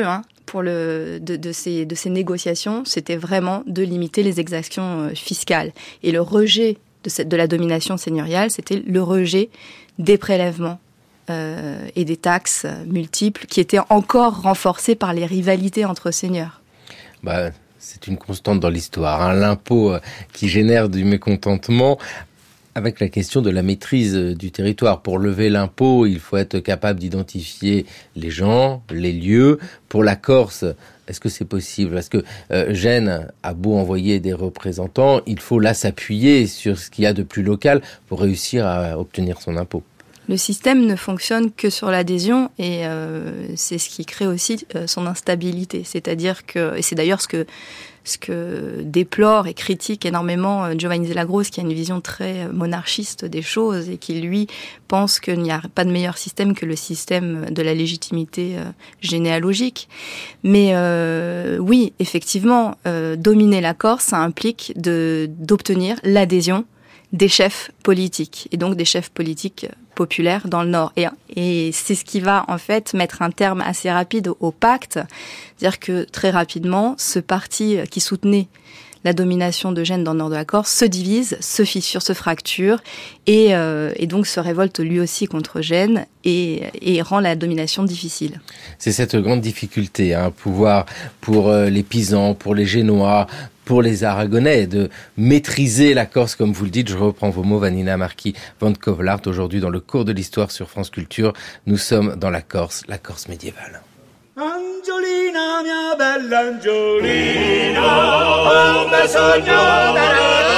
de ces négociations, c'était vraiment de limiter les exactions fiscales. Et le rejet de la domination seigneuriale, c'était le rejet des prélèvements et des taxes multiples qui étaient encore renforcées par les rivalités entre seigneurs. C'est une constante dans l'histoire, l'impôt qui génère du mécontentement avec la question de la maîtrise du territoire. Pour lever l'impôt, il faut être capable d'identifier les gens, les lieux. Pour la Corse, est-ce que c'est possible ? Est-ce que Gênes a beau envoyer des représentants, il faut là s'appuyer sur ce qu'il y a de plus local pour réussir à obtenir son impôt ? Le système ne fonctionne que sur l'adhésion et c'est ce qui crée aussi son instabilité. C'est-à-dire que, et c'est d'ailleurs ce que déplore et critique énormément Giovanni Della Grosse, qui a une vision très monarchiste des choses et qui, lui, pense qu'il n'y a pas de meilleur système que le système de la légitimité généalogique. Mais oui, effectivement, dominer la Corse, ça implique d'obtenir l'adhésion des chefs politiques, et donc des chefs politiques populaires dans le Nord. Et c'est ce qui va en fait mettre un terme assez rapide au pacte, c'est-à-dire que très rapidement, ce parti qui soutenait la domination de Gênes dans le nord de la Corse se divise, se fissure, se fracture, et donc se révolte lui aussi contre Gênes et rend la domination difficile. C'est cette grande difficulté, pouvoir pour les Pisans, pour les Génois, pour les Aragonais, de maîtriser la Corse, comme vous le dites. Je reprends vos mots, Vanina Marquis van Kovelaert. Aujourd'hui, dans le cours de l'histoire sur France Culture, nous sommes dans la Corse médiévale. Angiolina, mia bella Angiolina, ho un sogno da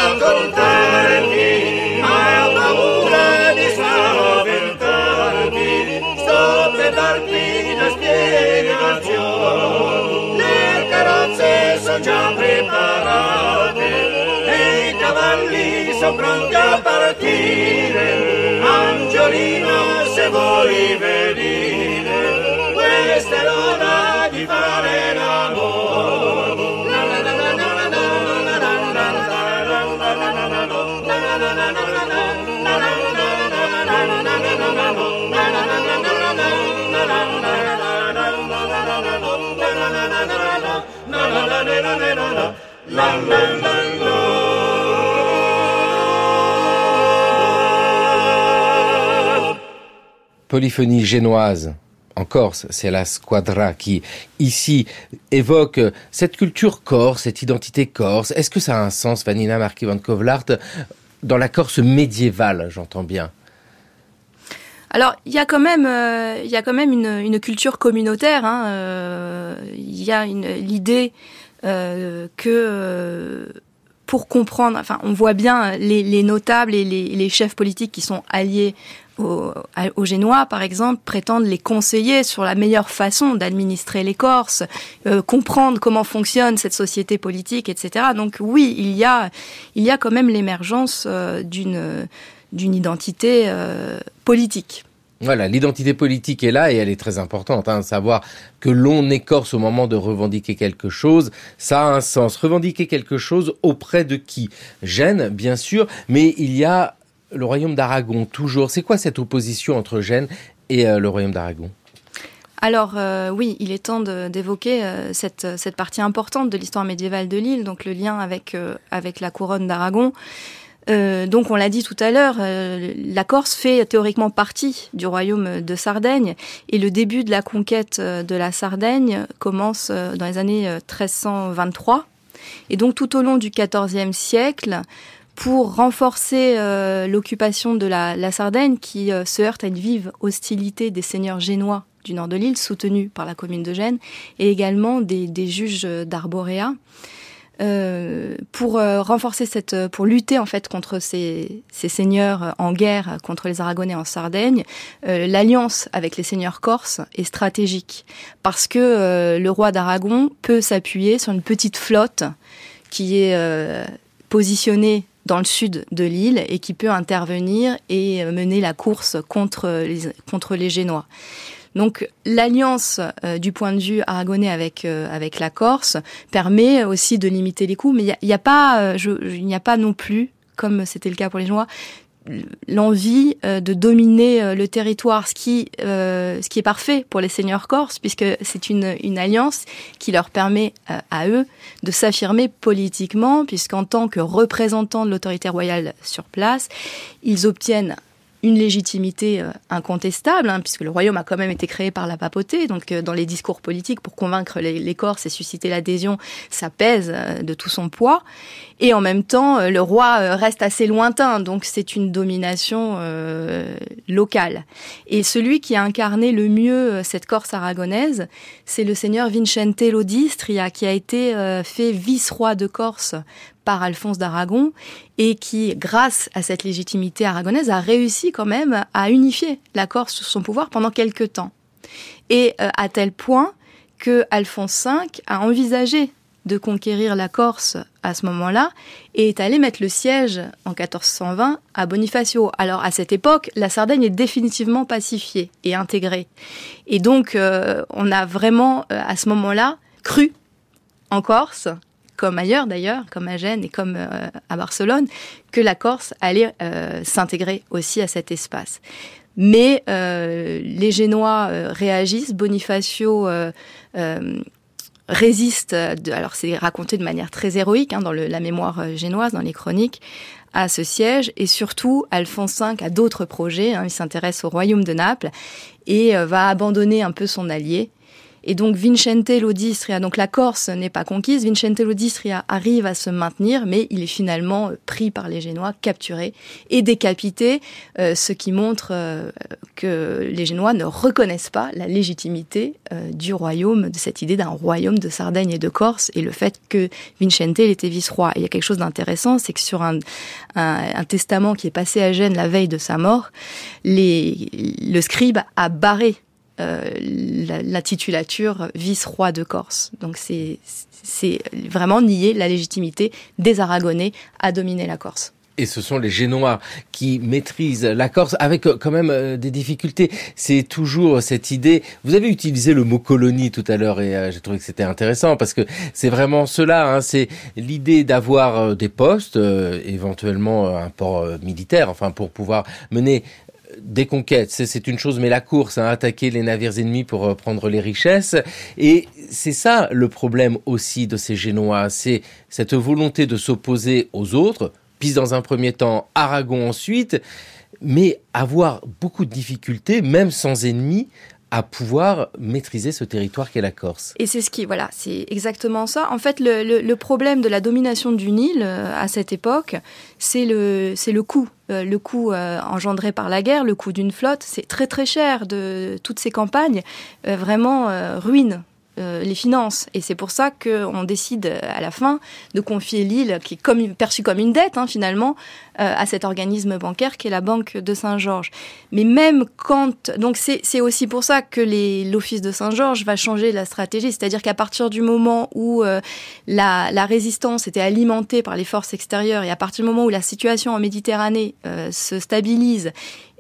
raccontarti, ma ho paura di spaventarti, sto per darti la spiegazione, le carrozze sono già preparate, e i cavalli sono pronti a partire, Angiolina, se vuoi venire, questa è l'ora di fare l'amore. Polyphonie génoise. En Corse, c'est la squadra qui, ici, évoque cette culture corse, cette identité corse. Est-ce que ça a un sens, Vanina Marquis van Kovelaert, dans la Corse médiévale, j'entends bien? Alors, il y a quand même une culture communautaire. Il y a l'idée que pour comprendre, on voit bien les notables et les chefs politiques qui sont alliés aux Génois, par exemple, prétendent les conseiller sur la meilleure façon d'administrer les Corses, comprendre comment fonctionne cette société politique, etc. Donc oui, il y a quand même l'émergence d'une identité politique. Voilà, l'identité politique est là et elle est très importante. Savoir que l'on est corse au moment de revendiquer quelque chose, ça a un sens. Revendiquer quelque chose auprès de qui? Gênes, bien sûr, mais il y a le royaume d'Aragon, toujours. C'est quoi cette opposition entre Gênes et le royaume d'Aragon? Alors oui, il est temps d'évoquer cette partie importante de l'histoire médiévale de l'île, donc le lien avec la couronne d'Aragon. Donc on l'a dit tout à l'heure, la Corse fait théoriquement partie du royaume de Sardaigne et le début de la conquête de la Sardaigne commence dans les années 1323. Et donc tout au long du XIVe siècle, pour renforcer l'occupation de la Sardaigne qui se heurte à une vive hostilité des seigneurs génois du nord de l'île, soutenus par la commune de Gênes, et également des juges d'Arborea. Pour lutter en fait contre ces seigneurs en guerre contre les Aragonais en Sardaigne, l'alliance avec les seigneurs corses est stratégique parce que le roi d'Aragon peut s'appuyer sur une petite flotte qui est positionnée dans le sud de l'île et qui peut intervenir et mener la course contre les Génois. Donc l'alliance du point de vue aragonais avec la Corse permet aussi de limiter les coûts, mais il n'y a pas non plus, comme c'était le cas pour les Génois, l'envie de dominer le territoire, ce qui est parfait pour les seigneurs corses, puisque c'est une alliance qui leur permet à eux de s'affirmer politiquement, puisqu'en tant que représentants de l'autorité royale sur place, ils obtiennent une légitimité incontestable, puisque le royaume a quand même été créé par la papauté, donc dans les discours politiques, pour convaincre les Corses et susciter l'adhésion, ça pèse de tout son poids. Et en même temps, le roi reste assez lointain, donc c'est une domination locale. Et celui qui a incarné le mieux cette Corse aragonaise, c'est le seigneur Vincente Lodistria, qui a été fait vice-roi de Corse par Alphonse d'Aragon et qui, grâce à cette légitimité aragonaise, a réussi quand même à unifier la Corse sous son pouvoir pendant quelques temps. Et à tel point que Alphonse V a envisagé de conquérir la Corse à ce moment-là et est allé mettre le siège en 1420 à Bonifacio. Alors à cette époque, la Sardaigne est définitivement pacifiée et intégrée. Et donc on a vraiment à ce moment-là cru en Corse, comme ailleurs d'ailleurs, comme à Gênes et comme à Barcelone, que la Corse allait s'intégrer aussi à cet espace. Mais les Génois réagissent, Bonifacio résiste, alors c'est raconté de manière très héroïque dans la mémoire génoise, dans les chroniques, à ce siège, et surtout Alphonse V a d'autres projets, il s'intéresse au royaume de Naples et va abandonner un peu son allié. Et donc Vincente Lodistria, donc la Corse n'est pas conquise, Vincente Lodistria arrive à se maintenir, mais il est finalement pris par les Génois, capturé et décapité, ce qui montre que les Génois ne reconnaissent pas la légitimité du royaume, de cette idée d'un royaume de Sardaigne et de Corse, et le fait que Vincente était vice-roi. Et il y a quelque chose d'intéressant, c'est que sur un testament qui est passé à Gênes la veille de sa mort, le scribe a barré la titulature vice-roi de Corse. Donc c'est vraiment nier la légitimité des Aragonais à dominer la Corse. Et ce sont les Génois qui maîtrisent la Corse avec quand même des difficultés. C'est toujours cette idée. Vous avez utilisé le mot colonie tout à l'heure et j'ai trouvé que c'était intéressant parce que c'est vraiment cela. C'est l'idée d'avoir des postes, éventuellement un port militaire, enfin pour pouvoir mener des conquêtes, c'est une chose, mais la course, attaquer les navires ennemis pour prendre les richesses. Et c'est ça le problème aussi de ces Génois, c'est cette volonté de s'opposer aux autres, Pise dans un premier temps, Aragon ensuite, mais avoir beaucoup de difficultés, même sans ennemis, à pouvoir maîtriser ce territoire qu'est la Corse. Et c'est c'est exactement ça. En fait, le problème de la domination d'une île à cette époque, c'est le coût. Le coût engendré par la guerre, le coût d'une flotte, c'est très très cher. De toutes ces campagnes, vraiment ruinent les finances. Et c'est pour ça qu'on décide à la fin de confier l'île, qui est perçue comme une dette finalement, à cet organisme bancaire qui est la Banque de Saint-Georges. Mais même donc c'est aussi pour ça que l'Office de Saint-Georges va changer la stratégie, c'est-à-dire qu'à partir du moment où la résistance était alimentée par les forces extérieures et à partir du moment où la situation en Méditerranée se stabilise,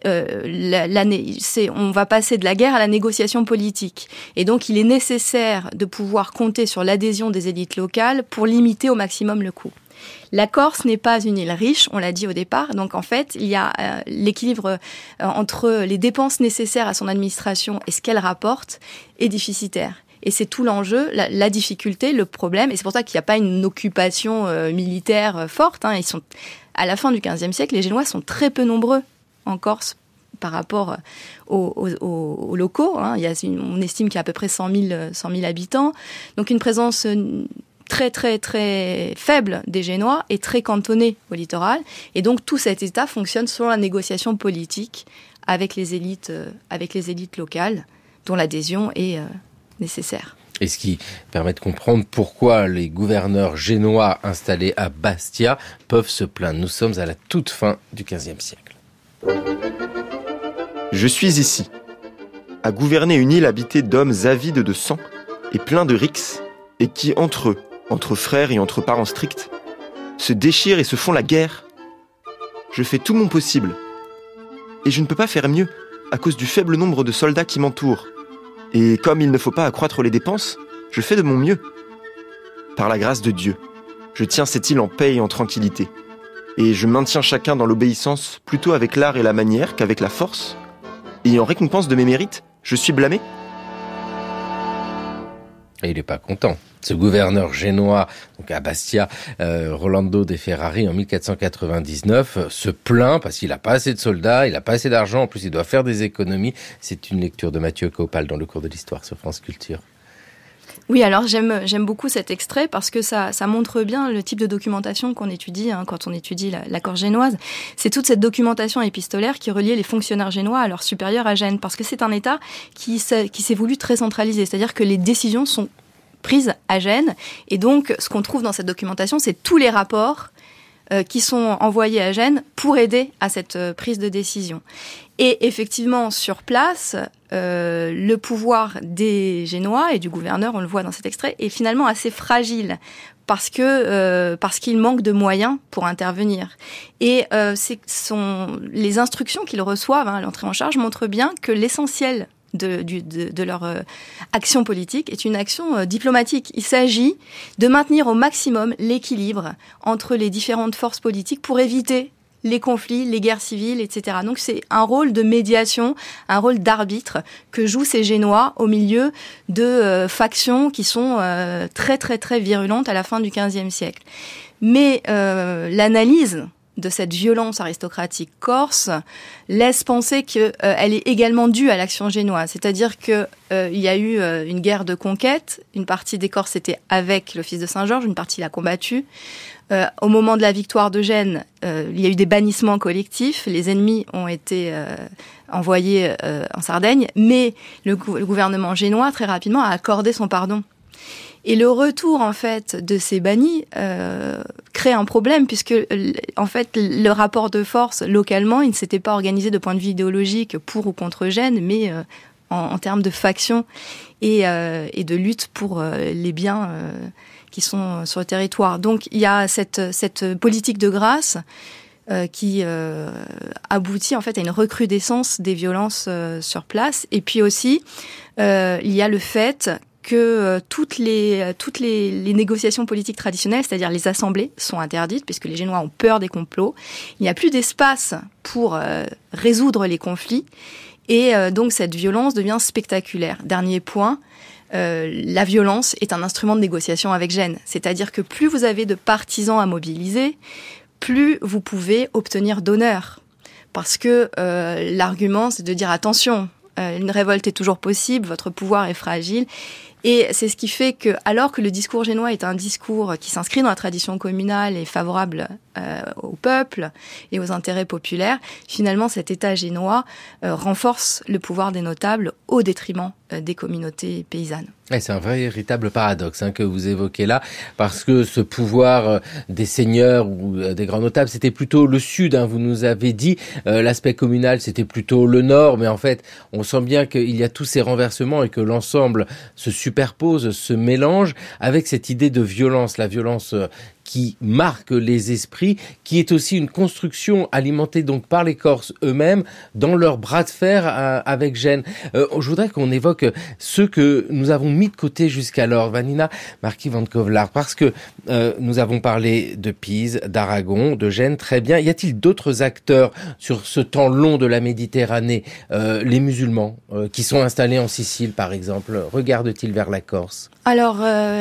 on va passer de la guerre à la négociation politique. Et donc, il est nécessaire de pouvoir compter sur l'adhésion des élites locales pour limiter au maximum le coût. La Corse n'est pas une île riche, on l'a dit au départ. Donc, en fait, il y a l'équilibre entre les dépenses nécessaires à son administration et ce qu'elle rapporte est déficitaire. Et c'est tout l'enjeu, la difficulté, le problème. Et c'est pour ça qu'il n'y a pas une occupation militaire forte. Ils sont, à la fin du XVe siècle, les Génois sont très peu nombreux en Corse par rapport aux locaux. On estime qu'il y a à peu près 100 000 habitants. Donc une présence très très très faible des Génois et très cantonnée au littoral. Et donc tout cet État fonctionne sur la négociation politique avec les élites locales, dont l'adhésion est nécessaire. Et ce qui permet de comprendre pourquoi les gouverneurs génois installés à Bastia peuvent se plaindre. Nous sommes à la toute fin du XVe siècle. Je suis ici, à gouverner une île habitée d'hommes avides de sang et pleins de rixes, et qui entre eux, entre frères et entre parents stricts, se déchirent et se font la guerre Je fais tout mon possible. Et je ne peux pas faire mieux, à cause du faible nombre de soldats qui m'entourent. Et comme il ne faut pas accroître les dépenses, je fais de mon mieux. Par la grâce de Dieu, je tiens cette île en paix et en tranquillité. Et je maintiens chacun dans l'obéissance plutôt avec l'art et la manière qu'avec la force. Et en récompense de mes mérites, je suis blâmé. Et il n'est pas content. Ce gouverneur génois, donc à Bastia, Rolando de Ferrari, en 1499, se plaint parce qu'il n'a pas assez de soldats, il n'a pas assez d'argent, en plus il doit faire des économies. C'est une lecture de Mathieu Copal dans le cours de l'histoire sur France Culture. Oui, alors j'aime beaucoup cet extrait parce que ça montre bien le type de documentation qu'on étudie quand on étudie la Corse génoise. C'est toute cette documentation épistolaire qui reliait les fonctionnaires génois à leurs supérieurs à Gênes, parce que c'est un État qui s'est voulu très centralisé, c'est-à-dire que les décisions sont prises à Gênes, et donc ce qu'on trouve dans cette documentation, c'est tous les rapports qui sont envoyés à Gênes pour aider à cette prise de décision. Et effectivement, sur place, le pouvoir des Génois et du gouverneur, on le voit dans cet extrait, est finalement assez fragile parce qu'il manque de moyens pour intervenir. Et les instructions qu'ils reçoivent à l'entrée en charge montrent bien que l'essentiel de leur action politique est une action diplomatique. Il s'agit de maintenir au maximum l'équilibre entre les différentes forces politiques pour éviter les conflits, les guerres civiles, etc. Donc c'est un rôle de médiation, un rôle d'arbitre que jouent ces Génois au milieu de factions qui sont très très très virulentes à la fin du XVe siècle. Mais l'analyse de cette violence aristocratique corse laisse penser qu'elle est également due à l'action génoise. C'est-à-dire qu'il y a eu une guerre de conquête, une partie des Corses était avec le fils de Saint-Georges, une partie l'a combattu. Au moment de la victoire de Gênes, il y a eu des bannissements collectifs, les ennemis ont été envoyés en Sardaigne, mais le gouvernement génois, très rapidement, a accordé son pardon. Et le retour, en fait, de ces bannis crée un problème, puisque, en fait, le rapport de force, localement, il ne s'était pas organisé de point de vue idéologique pour ou contre Gênes, mais en termes de faction et de lutte pour les biens qui sont sur le territoire. Donc, il y a cette politique de grâce qui aboutit, en fait, à une recrudescence des violences sur place. Et puis aussi, il y a le fait que toutes les négociations politiques traditionnelles, c'est-à-dire les assemblées, sont interdites puisque les Génois ont peur des complots. Il n'y a plus d'espace pour résoudre les conflits et donc cette violence devient spectaculaire. Dernier point, la violence est un instrument de négociation avec Gênes. C'est-à-dire que plus vous avez de partisans à mobiliser, plus vous pouvez obtenir d'honneur. Parce que l'argument, c'est de dire attention, une révolte est toujours possible, votre pouvoir est fragile. Et c'est ce qui fait que, alors que le discours génois est un discours qui s'inscrit dans la tradition communale et favorable au peuple et aux intérêts populaires, finalement cet État génois renforce le pouvoir des notables au détriment des communautés paysannes. Et c'est un véritable paradoxe que vous évoquez là, parce que ce pouvoir des seigneurs ou des grands notables, c'était plutôt le sud, vous nous avez dit, l'aspect communal c'était plutôt le nord, mais en fait on sent bien qu'il y a tous ces renversements et que l'ensemble se superpose, se mélange avec cette idée de violence, la violence qui marque les esprits, qui est aussi une construction alimentée donc par les Corses eux-mêmes dans leur bras de fer avec Gênes. Je voudrais qu'on évoque ceux que nous avons mis de côté jusqu'alors, Vanina Marquis van Kovlar, parce que nous avons parlé de Pise, d'Aragon, de Gênes, très bien. Y a-t-il d'autres acteurs sur ce temps long de la Méditerranée, les musulmans qui sont installés en Sicile par exemple, regardent-ils vers la Corse ? Alors,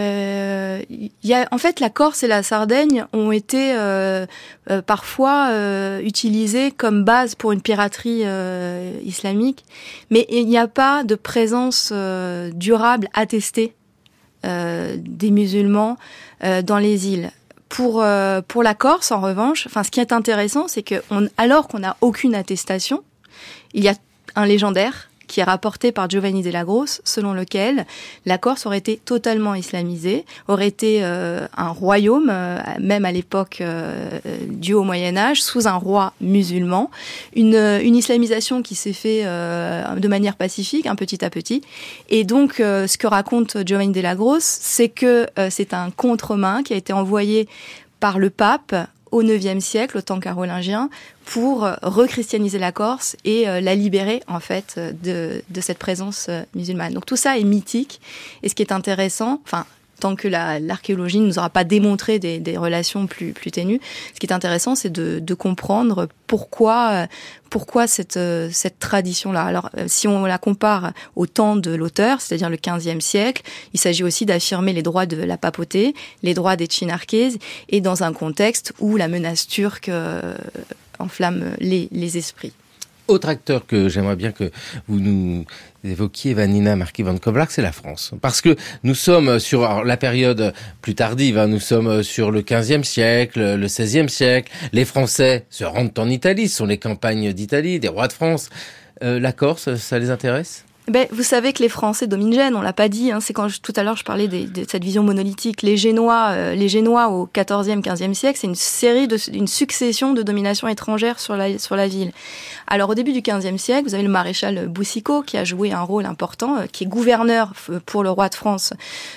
en fait, la Corse et la Sardaigne ont été parfois utilisées comme base pour une piraterie islamique, mais il n'y a pas de présence durable attestée des musulmans dans les îles. Pour la Corse, en revanche, ce qui est intéressant, c'est que alors qu'on n'a aucune attestation, il y a un légendaire qui est rapporté par Giovanni della Grosse, selon lequel la Corse aurait été totalement islamisée, aurait été un royaume, même à l'époque du Haut Moyen-Âge, sous un roi musulman, une islamisation qui s'est fait de manière pacifique, petit à petit. Et donc, ce que raconte Giovanni della Grosse, c'est que c'est un contremain qui a été envoyé par le pape au IXe siècle, au temps carolingien, pour rechristianiser la Corse et la libérer en fait de cette présence musulmane. Donc tout ça est mythique. Et ce qui est intéressant, tant que l'archéologie ne nous aura pas démontré des relations plus ténues, ce qui est intéressant, c'est de comprendre pourquoi cette tradition-là. Alors, si on la compare au temps de l'auteur, c'est-à-dire le XVe siècle, il s'agit aussi d'affirmer les droits de la papauté, les droits des chinarkés, et dans un contexte où la menace turque enflamme les esprits. Autre acteur que j'aimerais bien que vous nous évoquiez, Vanina Marquis-van-Kovlark, c'est la France. Parce que nous sommes sur la période plus tardive, nous sommes sur le XVe siècle, le XVIe siècle. Les Français se rendent en Italie, ce sont les campagnes d'Italie, des rois de France. La Corse, ça les intéresse ? Vous savez que les Français dominent Gênes, on l'a pas dit, c'est quand tout à l'heure je parlais de cette vision monolithique. Les Génois au XIVe, XVe siècle, c'est une succession de dominations étrangères sur la ville. Alors au début du XVe siècle, vous avez le maréchal Boucicaut qui a joué un rôle important, qui est gouverneur pour le roi de France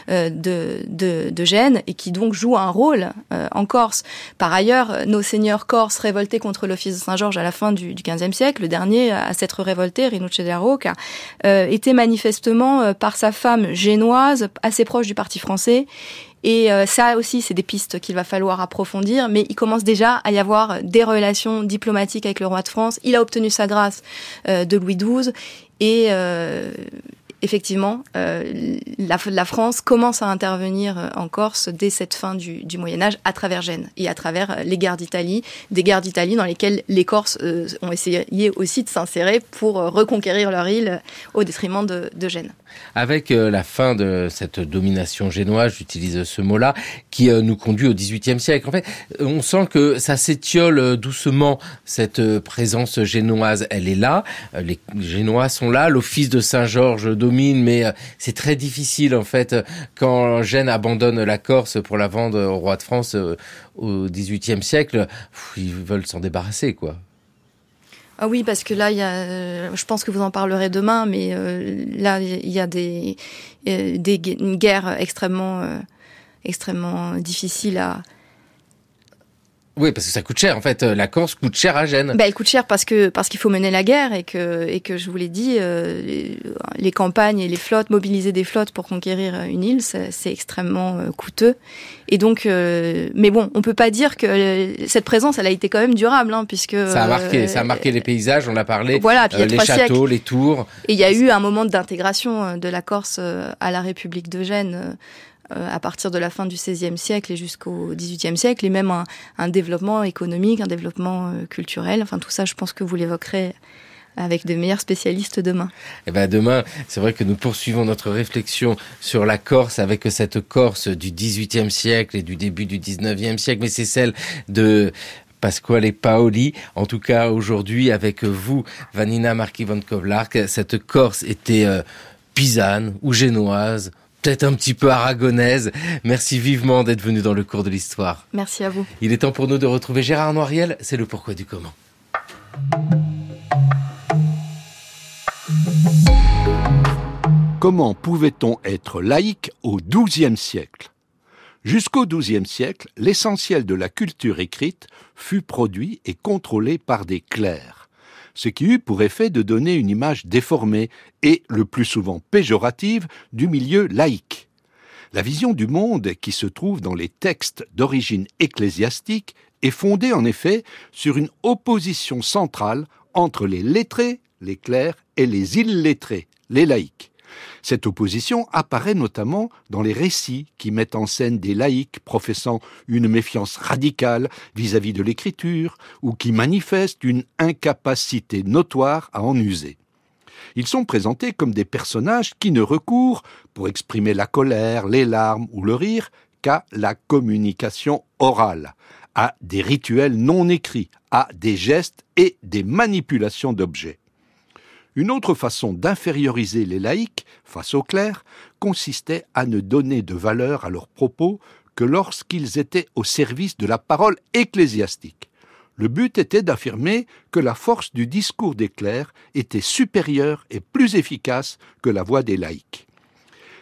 de Gênes et qui donc joue un rôle en Corse. Par ailleurs, nos seigneurs corses révoltés contre l'office de Saint-Georges à la fin du XVe siècle, le dernier à s'être révolté, Rinuccio della Rocca, était manifestement par sa femme génoise, assez proche du parti français. Et ça aussi, c'est des pistes qu'il va falloir approfondir, mais il commence déjà à y avoir des relations diplomatiques avec le roi de France. Il a obtenu sa grâce de Louis XII et effectivement, la France commence à intervenir en Corse dès cette fin du Moyen-Âge à travers Gênes et à travers les guerres d'Italie, des guerres d'Italie dans lesquelles les Corses ont essayé aussi de s'insérer pour reconquérir leur île au détriment de Gênes. Avec la fin de cette domination génoise, j'utilise ce mot-là, qui nous conduit au XVIIIe siècle. En fait, on sent que ça s'étiole doucement, cette présence génoise. Elle est là, les Génois sont là, l'office de Saint-Georges domine, mais c'est très difficile, en fait, quand Gênes abandonne la Corse pour la vendre au roi de France au XVIIIe siècle, ils veulent s'en débarrasser, quoi. Ah oui, parce que là, je pense que vous en parlerez demain, mais là, il y a une guerre extrêmement difficile à... Oui, parce que ça coûte cher. En fait, la Corse coûte cher à Gênes. Elle coûte cher parce qu'il faut mener la guerre et que je vous l'ai dit, les campagnes et les flottes, mobiliser des flottes pour conquérir une île, c'est extrêmement coûteux. Et donc, mais bon, on peut pas dire que cette présence, elle a été quand même durable, puisque ça a marqué les paysages. On l'a parlé. Voilà, puis il y a les 3 châteaux, siècles. les tours. Et il y a eu un moment d'intégration de la Corse à la République de Gênes. À partir de la fin du XVIe siècle et jusqu'au XVIIIe siècle, et même un développement économique, un développement culturel. Enfin, tout ça, je pense que vous l'évoquerez avec de meilleurs spécialistes demain. Et demain, c'est vrai que nous poursuivons notre réflexion sur la Corse avec cette Corse du XVIIIe siècle et du début du XIXe siècle, mais c'est celle de Pasquale Paoli. En tout cas, aujourd'hui, avec vous, Vanina Marquis-van-Kovlark, cette Corse était pisane ou génoise, peut-être un petit peu aragonaise. Merci vivement d'être venu dans le cours de l'histoire. Merci à vous. Il est temps pour nous de retrouver Gérard Noiriel. C'est le pourquoi du comment. Comment pouvait-on être laïque au XIIe siècle ? Jusqu'au XIIe siècle, l'essentiel de la culture écrite fut produit et contrôlé par des clercs, ce qui eut pour effet de donner une image déformée et, le plus souvent péjorative, du milieu laïque. La vision du monde qui se trouve dans les textes d'origine ecclésiastique est fondée en effet sur une opposition centrale entre les lettrés, les clercs, et les illettrés, les laïcs. Cette opposition apparaît notamment dans les récits qui mettent en scène des laïcs professant une méfiance radicale vis-à-vis de l'écriture ou qui manifestent une incapacité notoire à en user. Ils sont présentés comme des personnages qui ne recourent, pour exprimer la colère, les larmes ou le rire, qu'à la communication orale, à des rituels non écrits, à des gestes et des manipulations d'objets. Une autre façon d'inférioriser les laïcs face aux clercs consistait à ne donner de valeur à leurs propos que lorsqu'ils étaient au service de la parole ecclésiastique. Le but était d'affirmer que la force du discours des clercs était supérieure et plus efficace que la voix des laïcs.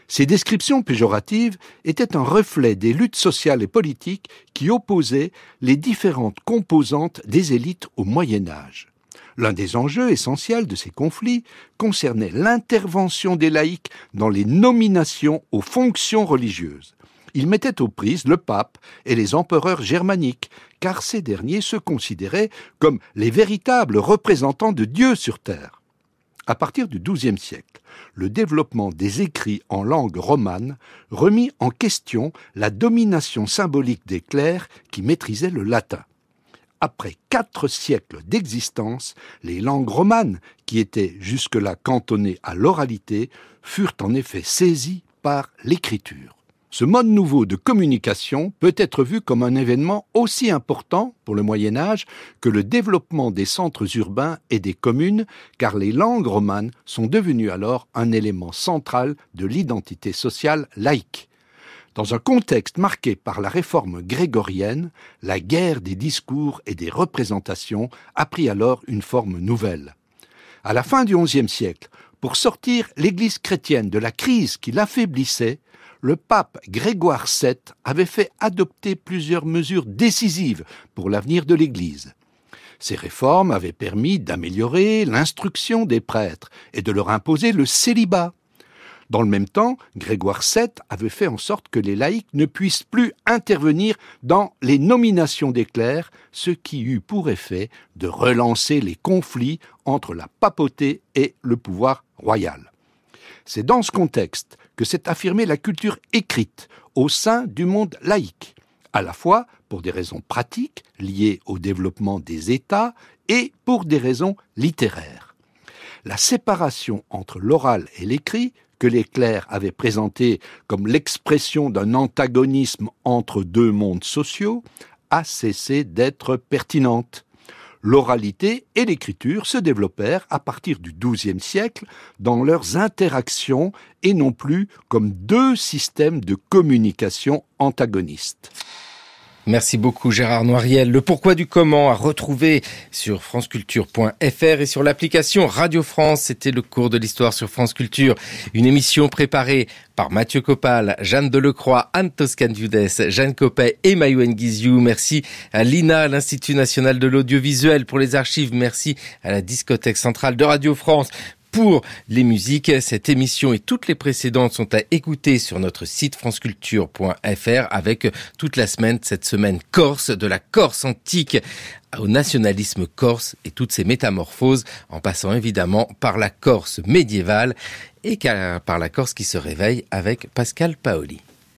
Ces descriptions péjoratives étaient un reflet des luttes sociales et politiques qui opposaient les différentes composantes des élites au Moyen-Âge. L'un des enjeux essentiels de ces conflits concernait l'intervention des laïcs dans les nominations aux fonctions religieuses. Ils mettaient aux prises le pape et les empereurs germaniques, car ces derniers se considéraient comme les véritables représentants de Dieu sur terre. À partir du XIIe siècle, le développement des écrits en langue romane remit en question la domination symbolique des clercs qui maîtrisaient le latin. Après 4 siècles d'existence, les langues romanes, qui étaient jusque-là cantonnées à l'oralité, furent en effet saisies par l'écriture. Ce mode nouveau de communication peut être vu comme un événement aussi important pour le Moyen-Âge que le développement des centres urbains et des communes, car les langues romanes sont devenues alors un élément central de l'identité sociale laïque. Dans un contexte marqué par la réforme grégorienne, la guerre des discours et des représentations a pris alors une forme nouvelle. À la fin du XIe siècle, pour sortir l'Église chrétienne de la crise qui l'affaiblissait, le pape Grégoire VII avait fait adopter plusieurs mesures décisives pour l'avenir de l'Église. Ces réformes avaient permis d'améliorer l'instruction des prêtres et de leur imposer le célibat. Dans le même temps, Grégoire VII avait fait en sorte que les laïcs ne puissent plus intervenir dans les nominations des clercs, ce qui eut pour effet de relancer les conflits entre la papauté et le pouvoir royal. C'est dans ce contexte que s'est affirmée la culture écrite au sein du monde laïque, à la fois pour des raisons pratiques liées au développement des États et pour des raisons littéraires. La séparation entre l'oral et l'écrit, que les clercs avaient présentée comme l'expression d'un antagonisme entre 2 mondes sociaux, a cessé d'être pertinente. L'oralité et l'écriture se développèrent à partir du XIIe siècle dans leurs interactions et non plus comme 2 systèmes de communication antagonistes. Merci beaucoup Gérard Noiriel. Le pourquoi du comment à retrouver sur franceculture.fr et sur l'application Radio France. C'était le cours de l'histoire sur France Culture. Une émission préparée par Mathieu Copal, Jeanne Delecroix, Anne Toscan-Viudès, Jeanne Copet et Mayouen Guizou. Merci à l'INA, l'Institut National de l'Audiovisuel pour les archives. Merci à la Discothèque Centrale de Radio France pour les musiques. Cette émission et toutes les précédentes sont à écouter sur notre site franceculture.fr avec toute la semaine, cette semaine corse, de la Corse antique au nationalisme corse et toutes ses métamorphoses, en passant évidemment par la Corse médiévale et par la Corse qui se réveille avec Pascal Paoli.